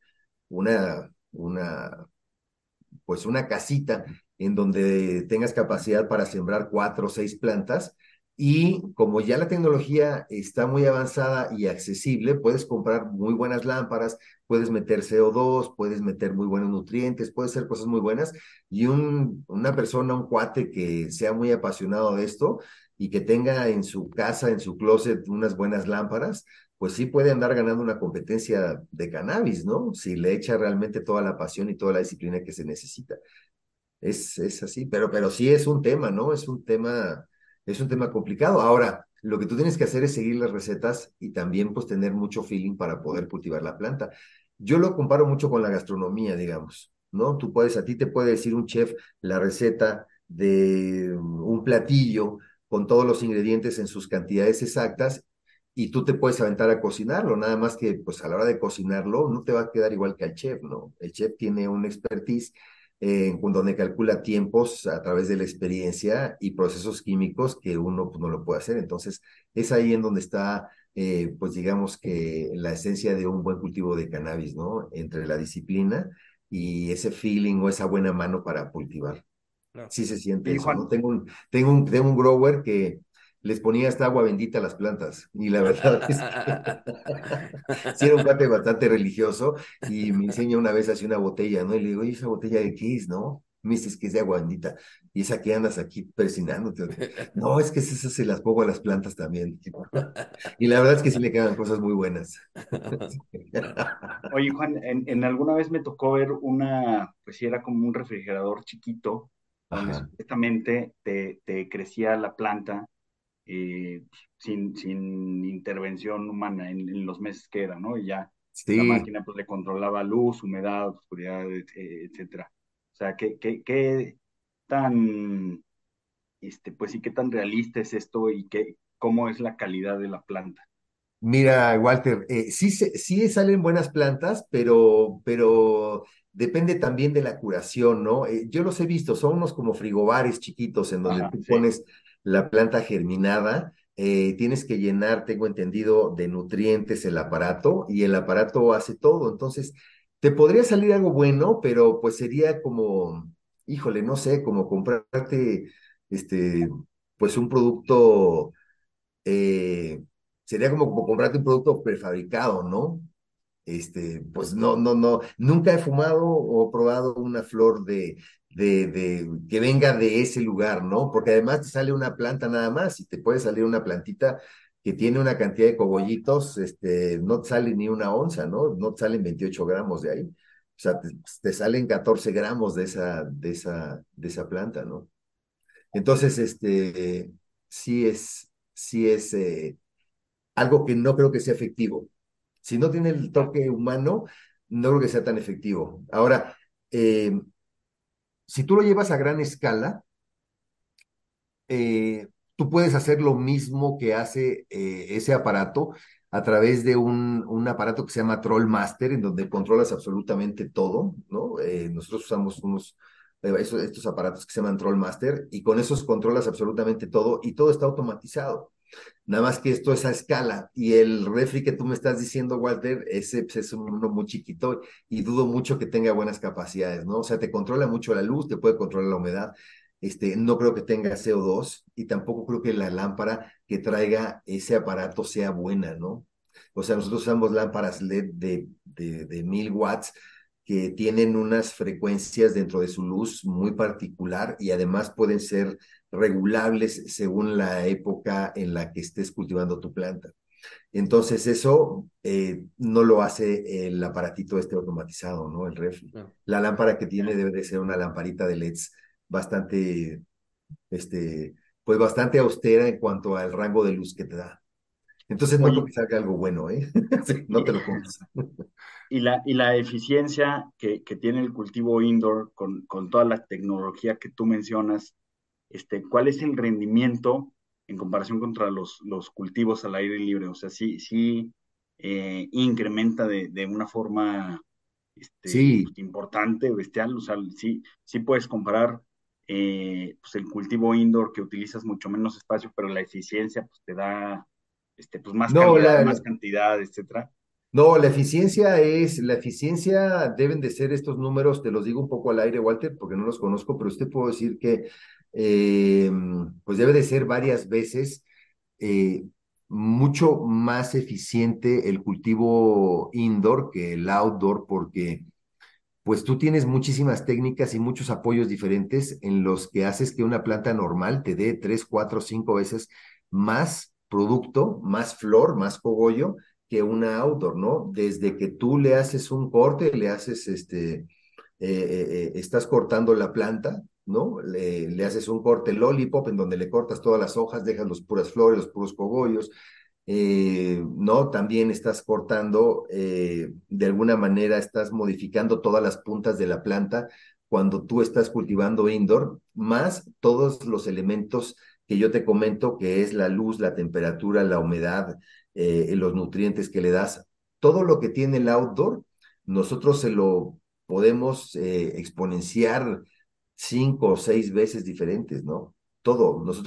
pues una casita en donde tengas capacidad para sembrar 4 o 6 plantas. Y como ya la tecnología está muy avanzada y accesible, puedes comprar muy buenas lámparas, puedes meter CO2, puedes meter muy buenos nutrientes, puedes hacer cosas muy buenas. Y una persona, un cuate que sea muy apasionado de esto y que tenga en su casa, en su closet, unas buenas lámparas, pues sí puede andar ganando una competencia de cannabis, ¿no? Si le echa realmente toda la pasión y toda la disciplina que se necesita. Es así, pero sí es un tema, ¿no? Es un tema complicado. Ahora, lo que tú tienes que hacer es seguir las recetas y también pues tener mucho feeling para poder cultivar la planta. Yo lo comparo mucho con la gastronomía, digamos, ¿no? A ti te puede decir un chef la receta de un platillo con todos los ingredientes en sus cantidades exactas y tú te puedes aventar a cocinarlo, nada más que pues a la hora de cocinarlo no te va a quedar igual que al chef, ¿no? El chef tiene un expertise donde calcula tiempos a través de la experiencia y procesos químicos que uno pues, no lo puede hacer. Entonces, es ahí en donde está pues digamos que la esencia de un buen cultivo de cannabis, ¿no? Entre la disciplina y ese feeling o esa buena mano para cultivar. Claro. Sí se siente Oye, eso, ¿no? Juan, Tengo un grower que les ponía hasta agua bendita a las plantas y la verdad es que sí era un cuate bastante religioso y me enseña una vez así una botella, ¿no? Y le digo, ¿y esa botella de qué es, no? Me dices que es de agua bendita. ¿Y esa que andas aquí persinándote? No, es que esas se las pongo a las plantas también. Y la verdad es que sí le quedan cosas muy buenas. oye, Juan, en alguna vez me tocó ver pues sí, era como un refrigerador chiquito, donde Ajá. supuestamente te crecía la planta sin intervención humana en los meses que era, ¿no? Y ya la Sí, máquina pues le controlaba luz, humedad, oscuridad, etcétera. O sea, qué tan, pues sí, qué tan realista es esto y cómo es la calidad de la planta. mira, Walter, sí salen buenas plantas, pero depende también de la curación, ¿no? Yo los he visto, son unos como frigobares chiquitos en donde Ajá, tú sí. pones la planta germinada, tienes que llenar, tengo entendido, de nutrientes el aparato y el aparato hace todo. Entonces, te podría salir algo bueno, pero pues sería como, híjole, no sé, como comprarte, este, pues un producto eh, sería como comprarte un producto prefabricado, ¿no? Pues no, nunca he fumado o probado una flor que venga de ese lugar, ¿no? Porque además te sale una planta nada más y te puede salir una plantita que tiene una cantidad de cogollitos, no te sale ni una onza, ¿no? No te salen 28 gramos de ahí. O sea, te salen 14 gramos de esa planta, ¿no? Entonces, sí es algo que no creo que sea efectivo. Si no tiene el toque humano, no creo que sea tan efectivo. Ahora, eh, si tú lo llevas a gran escala, tú puedes hacer lo mismo que hace ese aparato a través de un aparato que se llama Troll Master, en donde controlas absolutamente todo, ¿no? Nosotros usamos estos aparatos que se llaman Troll Master y con esos controlas absolutamente todo y todo está automatizado. Nada más que esto es a escala y el refri que tú me estás diciendo, Walter, ese pues, es uno muy chiquito y dudo mucho que tenga buenas capacidades, ¿no? O sea, te controla mucho la luz, te puede controlar la humedad, no creo que tenga CO2 y tampoco creo que la lámpara que traiga ese aparato sea buena, ¿no? O sea, nosotros usamos lámparas LED de 1000 watts que tienen unas frecuencias dentro de su luz muy particular y además pueden ser regulables según la época en la que estés cultivando tu planta. Entonces eso no lo hace el aparatito este automatizado, ¿no? El refri. No. La lámpara que tiene Ya. debe de ser una lamparita de LEDs bastante, este, pues bastante austera en cuanto al rango de luz que te da. Entonces no creo Oye, que salga algo bueno, ¿eh? Sí, no y, te lo compres. y la eficiencia que tiene el cultivo indoor con toda la tecnología que tú mencionas, ¿cuál es el rendimiento en comparación contra los cultivos al aire libre? O sea, sí incrementa de una forma Sí, pues, importante, bestial. O sea, sí puedes comparar pues el cultivo indoor que utilizas mucho menos espacio, pero la eficiencia pues te da pues más no, calidad, más cantidad, etcétera. no, la eficiencia deben de ser estos números, te los digo un poco al aire, Walter, porque no los conozco, pero usted puedo decir que eh, pues debe de ser varias veces eh, mucho más eficiente el cultivo indoor que el outdoor, porque pues tú tienes muchísimas técnicas y muchos apoyos diferentes en los que haces que una planta normal te dé 3, 4, 5 veces más producto, más flor, más cogollo que una outdoor, ¿no? Desde que tú le haces un corte, le haces estás cortando la planta, ¿no? Le haces un corte lollipop en donde le cortas todas las hojas, dejas las puras flores, los puros cogollos, ¿no? También estás cortando, de alguna manera estás modificando todas las puntas de la planta cuando tú estás cultivando indoor, más todos los elementos que yo te comento, que es la luz, la temperatura, la humedad, los nutrientes que le das, todo lo que tiene el outdoor, nosotros se lo podemos exponenciar 5 o 6 veces diferentes, ¿no? Todo. Nosotros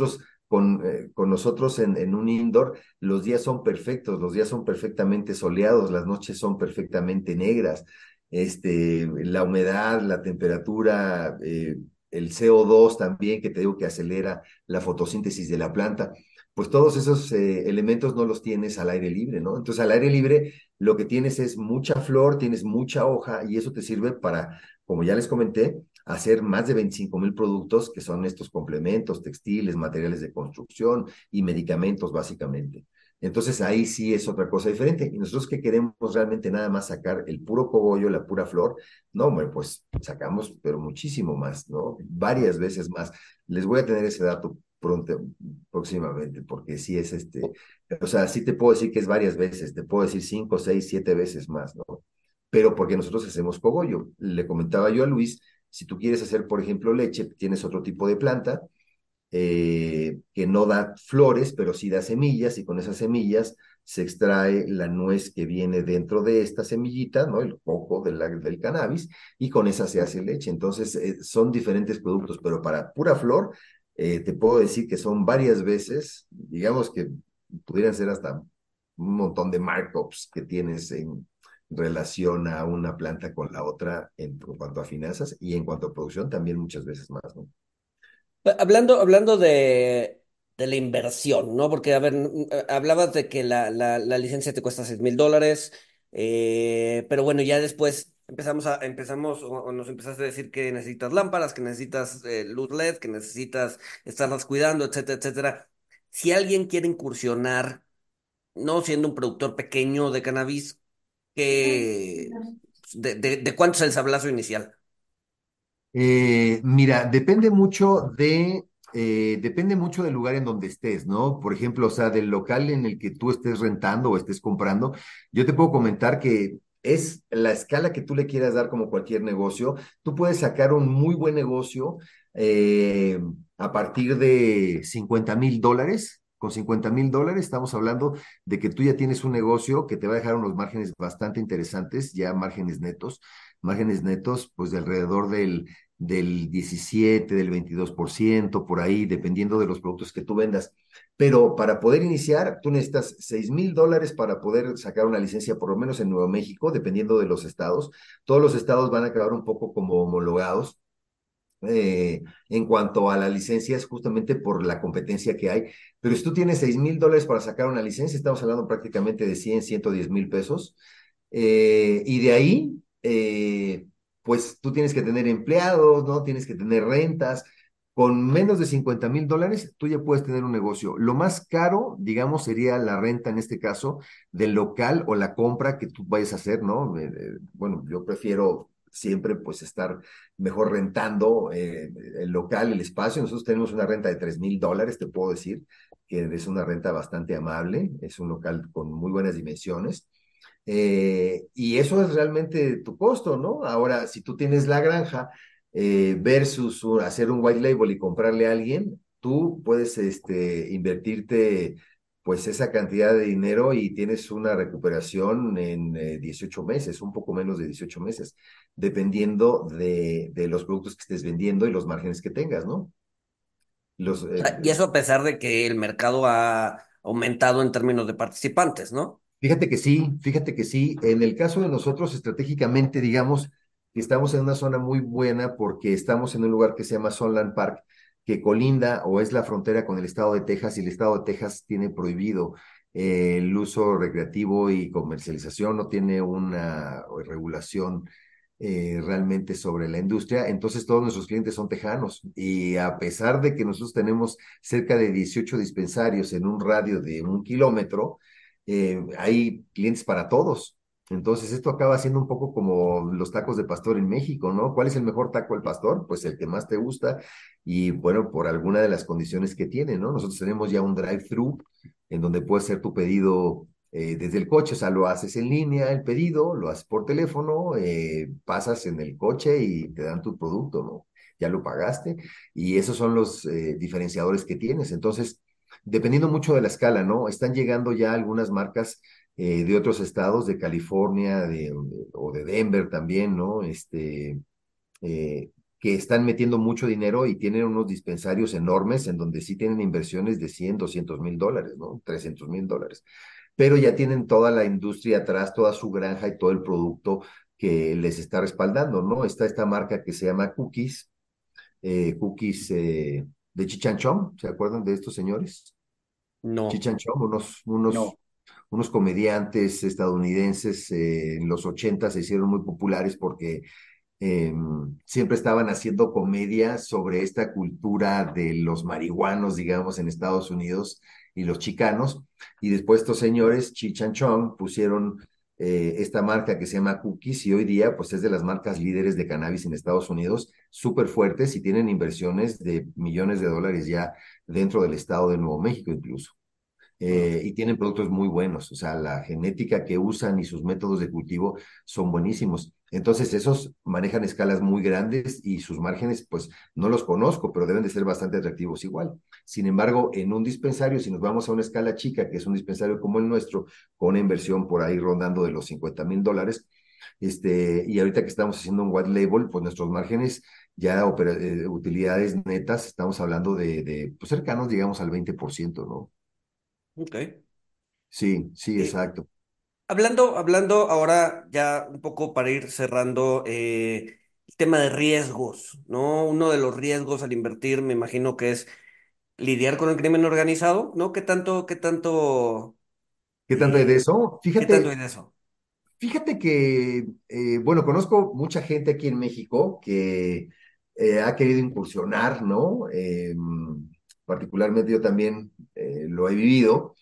con nosotros en un indoor, los días son perfectos, los días son perfectamente soleados, las noches son perfectamente negras, la humedad, la temperatura, el CO2 también, que te digo que acelera la fotosíntesis de la planta, pues todos esos elementos no los tienes al aire libre, ¿no? Entonces al aire libre lo que tienes es mucha flor, tienes mucha hoja y eso te sirve para, como ya les comenté, hacer más de 25,000 productos que son estos complementos, textiles, materiales de construcción y medicamentos básicamente. Entonces ahí sí es otra cosa diferente. Y nosotros que queremos realmente nada más sacar el puro cogollo, la pura flor, no, hombre, pues sacamos, pero muchísimo más, ¿no? Varias veces más. Les voy a tener ese dato pronto, próximamente, porque sí es o sea, sí te puedo decir que es varias veces, te puedo decir 5, 6, 7 veces más, ¿no? Pero porque nosotros hacemos cogollo. Le comentaba yo a Luis, si tú quieres hacer, por ejemplo, leche, tienes otro tipo de planta que no da flores, pero sí da semillas, y con esas semillas se extrae la nuez que viene dentro de esta semillita, ¿no? El coco del cannabis, y con esa se hace leche. Entonces, son diferentes productos, pero para pura flor, te puedo decir que son varias veces, digamos que pudieran ser hasta un montón de markups que tienes en relación a una planta con la otra en cuanto a finanzas y en cuanto a producción también muchas veces más, ¿no? Hablando de la inversión, ¿no? Porque, a ver, hablabas de que la licencia te cuesta $6,000, pero bueno, ya después o nos empezaste a decir que necesitas lámparas, que necesitas luz LED, que necesitas estarlas cuidando, etcétera, etcétera. Si alguien quiere incursionar, no siendo un productor pequeño de cannabis, que, de cuánto es el sablazo inicial? Mira, depende mucho del lugar en donde estés, ¿no? Por ejemplo, o sea, del local en el que tú estés rentando o estés comprando, yo te puedo comentar que es la escala que tú le quieras dar como cualquier negocio. Tú puedes sacar un muy buen negocio eh, a partir de $50,000. Con $50,000 estamos hablando de que tú ya tienes un negocio que te va a dejar unos márgenes bastante interesantes, ya márgenes netos, pues de alrededor del 17, del 22%, por ahí, dependiendo de los productos que tú vendas. Pero para poder iniciar, tú necesitas $6,000 para poder sacar una licencia, por lo menos en Nuevo México, dependiendo de los estados. Todos los estados van a acabar un poco como homologados. En cuanto a las licencias, justamente por la competencia que hay. Pero si tú tienes $6,000 para sacar una licencia, estamos hablando prácticamente de 100, 110,000 pesos. Y de ahí, pues tú tienes que tener empleados, ¿no? Tienes que tener rentas. Con menos de $50,000, tú ya puedes tener un negocio. Lo más caro, digamos, sería la renta en este caso del local o la compra que tú vayas a hacer, ¿no? Bueno, yo prefiero siempre pues estar mejor rentando el local, el espacio. Nosotros tenemos una renta de $3,000, te puedo decir, que es una renta bastante amable, es un local con muy buenas dimensiones. Y eso es realmente tu costo, ¿no? Ahora, si tú tienes la granja versus hacer un white label y comprarle a alguien, tú puedes invertirte pues esa cantidad de dinero y tienes una recuperación en 18 meses, un poco menos de 18 meses, dependiendo de los productos que estés vendiendo y los márgenes que tengas, ¿no? Los, Y eso a pesar de que el mercado ha aumentado en términos de participantes, ¿no? Fíjate que sí. En el caso de nosotros, estratégicamente, digamos que estamos en una zona muy buena porque estamos en un lugar que se llama Sunland Park, que colinda o es la frontera con el estado de Texas, y el estado de Texas tiene prohibido el uso recreativo y comercialización, no tiene una regulación realmente sobre la industria. Entonces todos nuestros clientes son tejanos, y a pesar de que nosotros tenemos cerca de 18 dispensarios en un radio de 1 kilómetro, hay clientes para todos. Entonces, esto acaba siendo un poco como los tacos de pastor en México, ¿no? ¿Cuál es el mejor taco al pastor? Pues el que más te gusta y, bueno, por alguna de las condiciones que tiene, ¿no? Nosotros tenemos ya un drive-thru en donde puedes hacer tu pedido desde el coche, o sea, lo haces en línea, el pedido, lo haces por teléfono, pasas en el coche y te dan tu producto, ¿no? Ya lo pagaste, y esos son los diferenciadores que tienes. Entonces, dependiendo mucho de la escala, ¿no? Están llegando ya algunas marcas de otros estados, de California o de Denver también, ¿no? Eh, que están metiendo mucho dinero y tienen unos dispensarios enormes en donde sí tienen inversiones de 100, $200,000, ¿no? $300,000. Pero ya tienen toda la industria atrás, toda su granja y todo el producto que les está respaldando, ¿no? Está esta marca que se llama Cookies de Chichanchón, ¿se acuerdan de estos señores? No. Chichanchón, No. unos comediantes estadounidenses en los 80 se hicieron muy populares porque eh, siempre estaban haciendo comedia sobre esta cultura de los marihuanos, digamos, en Estados Unidos y los chicanos. Y después estos señores, Cheech and Chong, pusieron esta marca que se llama Cookies y hoy día pues es de las marcas líderes de cannabis en Estados Unidos, súper fuertes y tienen inversiones de millones de dólares ya dentro del estado de Nuevo México incluso. Y tienen productos muy buenos, o sea, la genética que usan y sus métodos de cultivo son buenísimos. Entonces, esos manejan escalas muy grandes y sus márgenes, pues no los conozco, pero deben de ser bastante atractivos igual. Sin embargo, en un dispensario, si nos vamos a una escala chica, que es un dispensario como el nuestro, con una inversión por ahí rondando de los $50,000, y ahorita que estamos haciendo un white label, pues nuestros márgenes ya utilidades netas, estamos hablando de pues cercanos, digamos, al 20%, ¿no? Ok. Sí, sí, Eh, exacto. hablando ahora ya un poco para ir cerrando el tema de riesgos, ¿no? Uno de los riesgos al invertir, me imagino que es lidiar con el crimen organizado, ¿no? ¿Qué tanto hay de eh, eso? qué tanto hay de eso? Fíjate que, bueno, conozco mucha gente aquí en México que ha querido incursionar, ¿no? Particularmente yo también lo he vivido.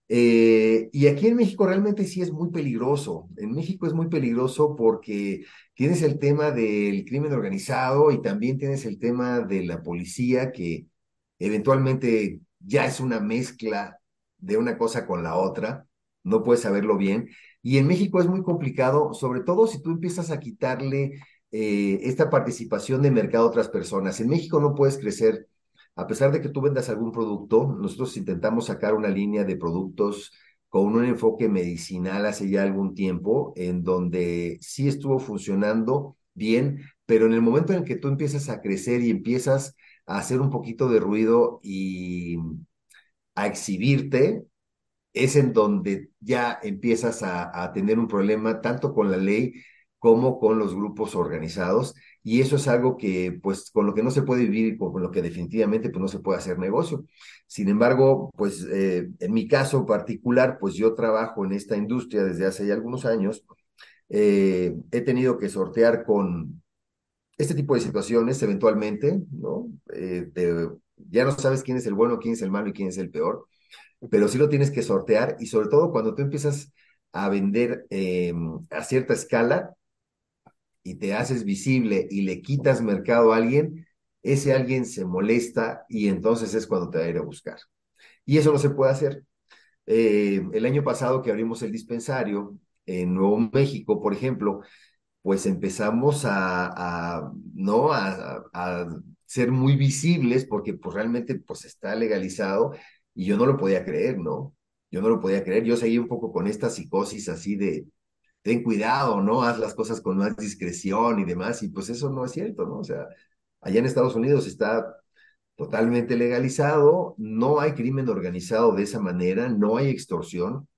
Y aquí en México realmente sí es muy peligroso. En México es muy peligroso porque tienes el tema del crimen organizado y también tienes el tema de la policía que eventualmente ya es una mezcla de una cosa con la otra. No puedes saberlo bien. Y en México es muy complicado, sobre todo si tú empiezas a quitarle esta participación de mercado a otras personas. En México no puedes crecer a pesar de que tú vendas algún producto, nosotros intentamos sacar una línea de productos con un enfoque medicinal hace ya algún tiempo, en donde sí estuvo funcionando bien, pero en el momento en el que tú empiezas a crecer y empiezas a hacer un poquito de ruido y a exhibirte, es en donde ya empiezas a tener un problema tanto con la ley como con los grupos organizados. Y eso es algo que, pues, con lo que no se puede vivir y con lo que definitivamente, pues, no se puede hacer negocio. Sin embargo, pues, en mi caso particular, pues, yo trabajo en esta industria desde hace ya algunos años. He tenido que sortear con este tipo de situaciones eventualmente, ¿no? Ya no sabes quién es el bueno, quién es el malo y quién es el peor, pero sí lo tienes que sortear y sobre todo cuando tú empiezas a vender a cierta escala y te haces visible y le quitas mercado a alguien, ese alguien se molesta y entonces es cuando te va a ir a buscar. Y eso no se puede hacer. El año pasado que abrimos el dispensario en Nuevo México, por ejemplo, pues empezamos ¿no? A ser muy visibles porque pues realmente pues está legalizado y yo no lo podía creer, ¿no? Yo no lo podía creer, yo seguía un poco con esta psicosis así de, ten cuidado, ¿no? Haz las cosas con más discreción y demás, y pues eso no es cierto, ¿no? O sea, allá en Estados Unidos está totalmente legalizado, no hay crimen organizado de esa manera, no hay extorsión,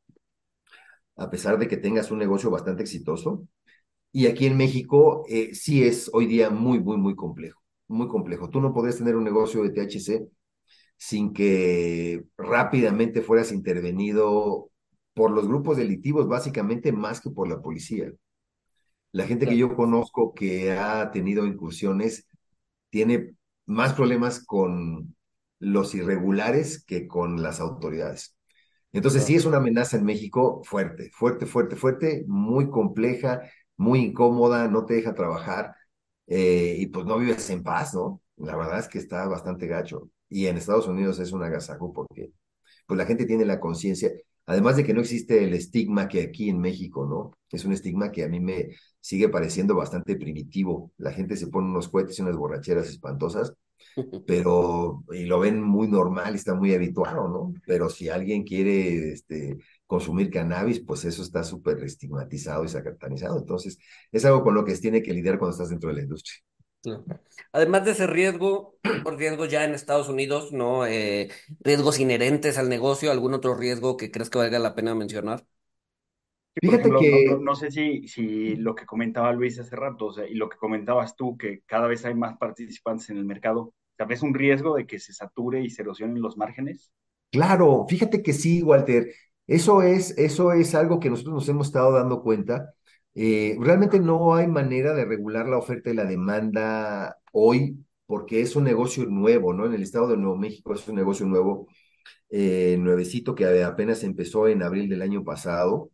a pesar de que tengas un negocio bastante exitoso. Y aquí en México sí es hoy día muy, muy, muy complejo, muy complejo. Tú no podrías tener un negocio de THC sin que rápidamente fueras intervenido por los grupos delictivos, básicamente más que por la policía. La gente que Claro. yo conozco que ha tenido incursiones tiene más problemas con los irregulares que con las autoridades. Entonces sí Claro. es una amenaza en México fuerte, fuerte, fuerte, fuerte, muy compleja, muy incómoda, no te deja trabajar y pues no vives en paz, ¿no? La verdad es que está bastante gacho. Y en Estados Unidos es un agasajo porque pues la gente tiene la conciencia, además de que no existe el estigma que aquí en México, ¿no? Es un estigma que a mí me sigue pareciendo bastante primitivo. La gente se pone unos cohetes y unas borracheras espantosas pero y lo ven muy normal y está muy habituado, ¿no? Pero si alguien quiere consumir cannabis, pues eso está súper estigmatizado y satanizado. Entonces, es algo con lo que se tiene que lidiar cuando estás dentro de la industria. No. Además de ese riesgo, por riesgos ya en Estados Unidos, ¿no? Riesgos inherentes al negocio, ¿algún otro riesgo que crees que valga la pena mencionar? Sí, por Fíjate ejemplo, que, no sé si lo que comentaba Luis hace rato, o sea, y lo que comentabas tú, que cada vez hay más participantes en el mercado, ¿tal vez un riesgo de que se sature y se erosionen los márgenes? claro, fíjate que sí, Walter, eso es algo que nosotros nos hemos estado dando cuenta. Realmente no hay manera de regular la oferta y la demanda hoy porque es un negocio nuevo, ¿no? En el estado de Nuevo México es un negocio nuevo, nuevecito que apenas empezó en abril del año pasado.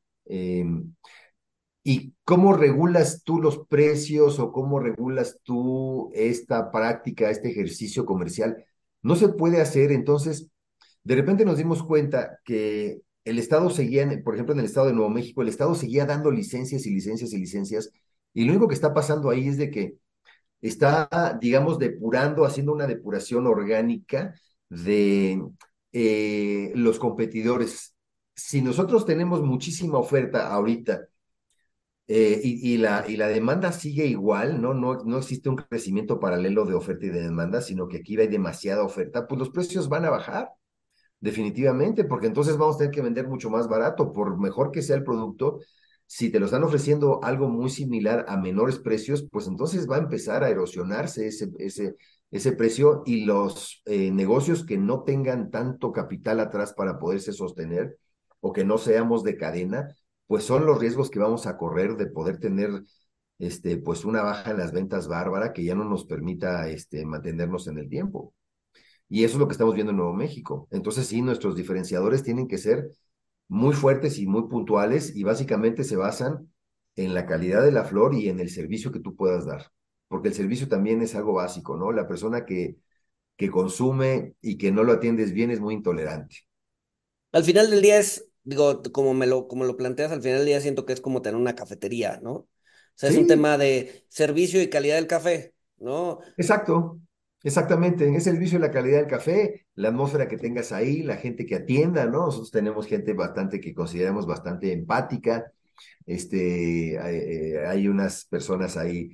¿Y cómo regulas tú los precios o cómo regulas tú esta práctica, este ejercicio comercial? No se puede hacer, entonces, de repente nos dimos cuenta que el Estado seguía, por ejemplo, en el Estado de Nuevo México, el Estado seguía dando licencias y licencias y licencias, y lo único que está pasando ahí es de que está, digamos, depurando, haciendo una depuración orgánica de los competidores. Si nosotros tenemos muchísima oferta ahorita y la demanda sigue igual, ¿no? No existe un crecimiento paralelo de oferta y de demanda, sino que aquí hay demasiada oferta, pues los precios van a bajar, definitivamente, porque entonces vamos a tener que vender mucho más barato, por mejor que sea el producto. Si te lo están ofreciendo algo muy similar a menores precios, pues entonces va a empezar a erosionarse ese precio y los negocios que no tengan tanto capital atrás para poderse sostener o que no seamos de cadena, pues son los riesgos que vamos a correr de poder tener pues una baja en las ventas bárbara que ya no nos permita mantenernos en el tiempo. Y eso es lo que estamos viendo en Nuevo México. Entonces, sí, nuestros diferenciadores tienen que ser muy fuertes y muy puntuales y básicamente se basan en la calidad de la flor y en el servicio que tú puedas dar. Porque el servicio también es algo básico, ¿no? La persona que consume y que no lo atiendes bien es muy intolerante. Al final del día es, digo, como lo planteas, al final del día siento que es como tener una cafetería, ¿no? O sea, es un Sí, tema de servicio y calidad del café, ¿no? exacto, exactamente. Es el vicio de la calidad del café, la atmósfera que tengas ahí, la gente que atienda, ¿no? Nosotros tenemos gente bastante que consideramos bastante empática. Hay unas personas ahí,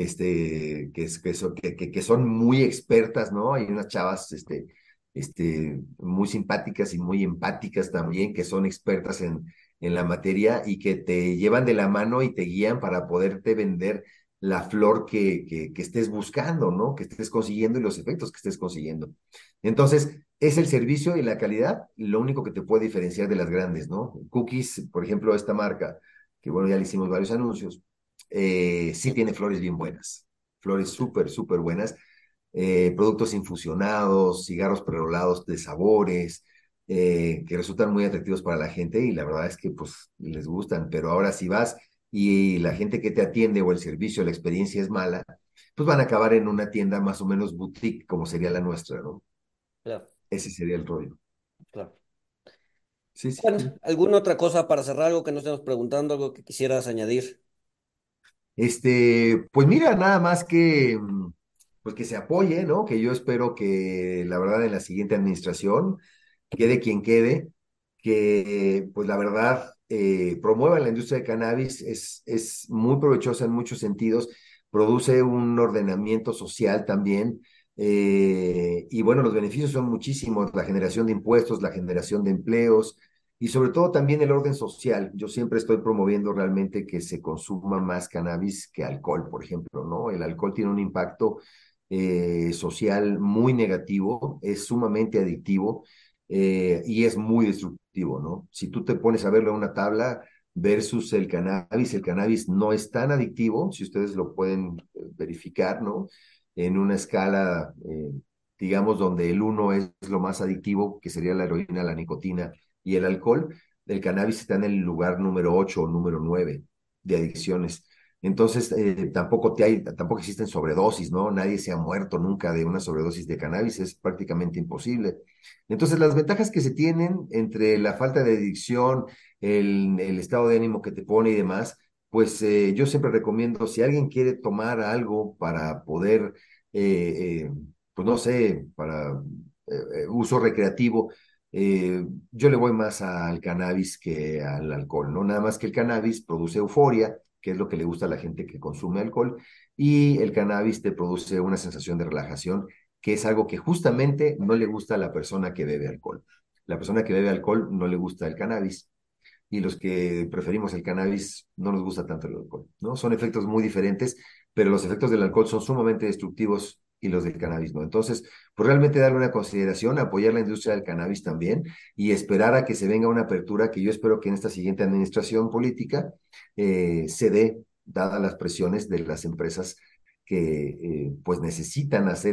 que son muy expertas, ¿no? Hay unas chavas, muy simpáticas y muy empáticas también, que son expertas en la materia y que te llevan de la mano y te guían para poderte vender la flor que estés buscando, ¿no? Que estés consiguiendo y los efectos que estés consiguiendo. Entonces, es el servicio y la calidad lo único que te puede diferenciar de las grandes, ¿no? Cookies, por ejemplo, esta marca, que bueno, ya le hicimos varios anuncios, sí tiene flores bien buenas, flores súper, súper buenas, productos infusionados, cigarros prerolados de sabores, que resultan muy atractivos para la gente y la verdad es que pues les gustan, pero ahora si vas y la gente que te atiende o el servicio, la experiencia es mala, pues van a acabar en una tienda más o menos boutique como sería la nuestra, ¿no? Claro, Ese sería el rollo. claro. Sí, sí, Bueno, sí. ¿alguna otra cosa para cerrar, algo que no estemos preguntando, algo que quisieras añadir? Pues mira, nada más que, pues que se apoye, ¿no? Que yo espero que la verdad en la siguiente administración, quede quien quede, que pues la verdad promueva la industria de cannabis, es muy provechosa en muchos sentidos, produce un ordenamiento social también, y bueno, los beneficios son muchísimos, la generación de impuestos, la generación de empleos, y sobre todo también el orden social. Yo siempre estoy promoviendo realmente que se consuma más cannabis que alcohol, por ejemplo, ¿no? El alcohol tiene un impacto social muy negativo, es sumamente adictivo y es muy destructivo, ¿no? Si tú te pones a verlo en una tabla versus el cannabis no es tan adictivo, si ustedes lo pueden verificar, ¿no? En una escala, digamos, donde el uno es lo más adictivo, que sería la heroína, la nicotina y el alcohol, el cannabis está en el lugar número 8 o número 9 de adicciones. Entonces, tampoco existen sobredosis, ¿no? Nadie se ha muerto nunca de una sobredosis de cannabis, es prácticamente imposible. Entonces, las ventajas que se tienen entre la falta de adicción, el estado de ánimo que te pone y demás, pues yo siempre recomiendo, si alguien quiere tomar algo para poder, pues no sé, para uso recreativo, yo le voy más al cannabis que al alcohol, ¿no? Nada más que el cannabis produce euforia, que es lo que le gusta a la gente que consume alcohol, y el cannabis te produce una sensación de relajación, que es algo que justamente no le gusta a la persona que bebe alcohol. La persona que bebe alcohol no le gusta el cannabis, y los que preferimos el cannabis no nos gusta tanto el alcohol, ¿no? Son efectos muy diferentes, pero los efectos del alcohol son sumamente destructivos y los del cannabis no. Entonces, pues realmente darle una consideración, apoyar la industria del cannabis también y esperar a que se venga una apertura que yo espero que en esta siguiente administración política se dé, dadas las presiones de las empresas que pues necesitan hacer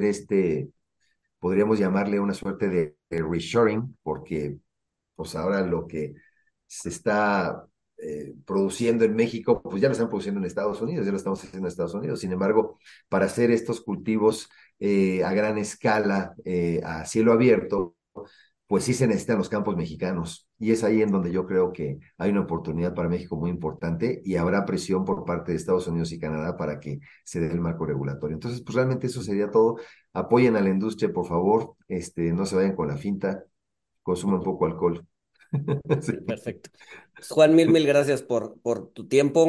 podríamos llamarle una suerte de reshoring, porque pues ahora lo que se está produciendo en México, pues ya lo están produciendo en Estados Unidos, ya lo estamos haciendo en Estados Unidos. Sin embargo, para hacer estos cultivos a gran escala, a cielo abierto, pues sí se necesitan los campos mexicanos. Y es ahí en donde yo creo que hay una oportunidad para México muy importante y habrá presión por parte de Estados Unidos y Canadá para que se dé el marco regulatorio. Entonces, pues realmente eso sería todo. Apoyen a la industria, por favor. No se vayan con la finta. Consuman poco alcohol. Sí. Perfecto. Juan, mil gracias por tu tiempo,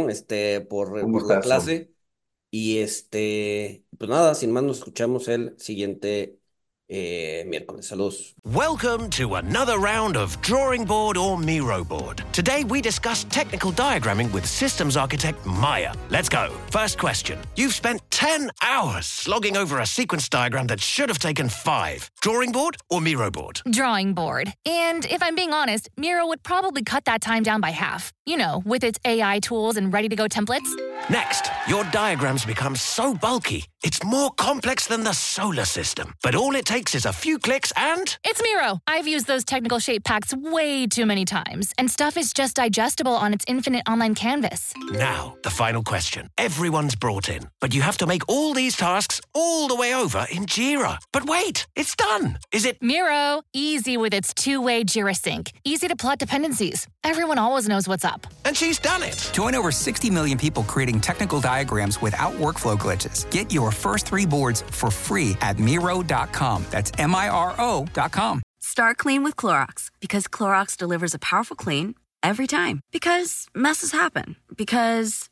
por la clase. Y pues nada, sin más, nos escuchamos el siguiente miércoles. Saludos. Welcome to another round of Drawing Board or Miro Board. Today we discuss technical diagramming with systems architect Maya. Let's go. First question. You've spent 10 hours slogging over a sequence diagram that should have taken 5. Drawing board or Miro board? Drawing board. And if I'm being honest, Miro would probably cut that time down by half. You know, with its AI tools and ready-to-go templates. Next, your diagrams become so bulky, it's more complex than the solar system. But all it takes is a few clicks and... It's Miro. I've used those technical shape packs way too many times, and stuff is just digestible on its infinite online canvas. Now, the final question. Everyone's brought in, but you have to make all these tasks all the way over in Jira. But wait, it's done. Is it... Miro. Easy with its two-way Jira sync. Easy to plot dependencies. Everyone always knows what's up. And she's done it. Join over 60 million people creating technical diagrams without workflow glitches. Get your first 3 boards for free at Miro.com. That's MIRO.com. Start clean with Clorox, because Clorox delivers a powerful clean every time. Because messes happen. Because...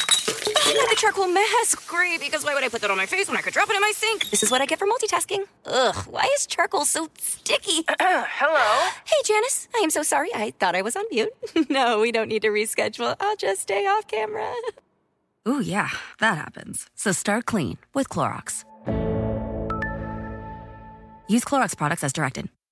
I the charcoal mask. Great, because why would I put that on my face when I could drop it in my sink? This is what I get for multitasking. Ugh, why is charcoal so sticky? Hello? Hey, Janice. I am so sorry. I thought I was on mute. No, we don't need to reschedule. I'll just stay off camera. Ooh, yeah, that happens. So start clean with Clorox. Use Clorox products as directed.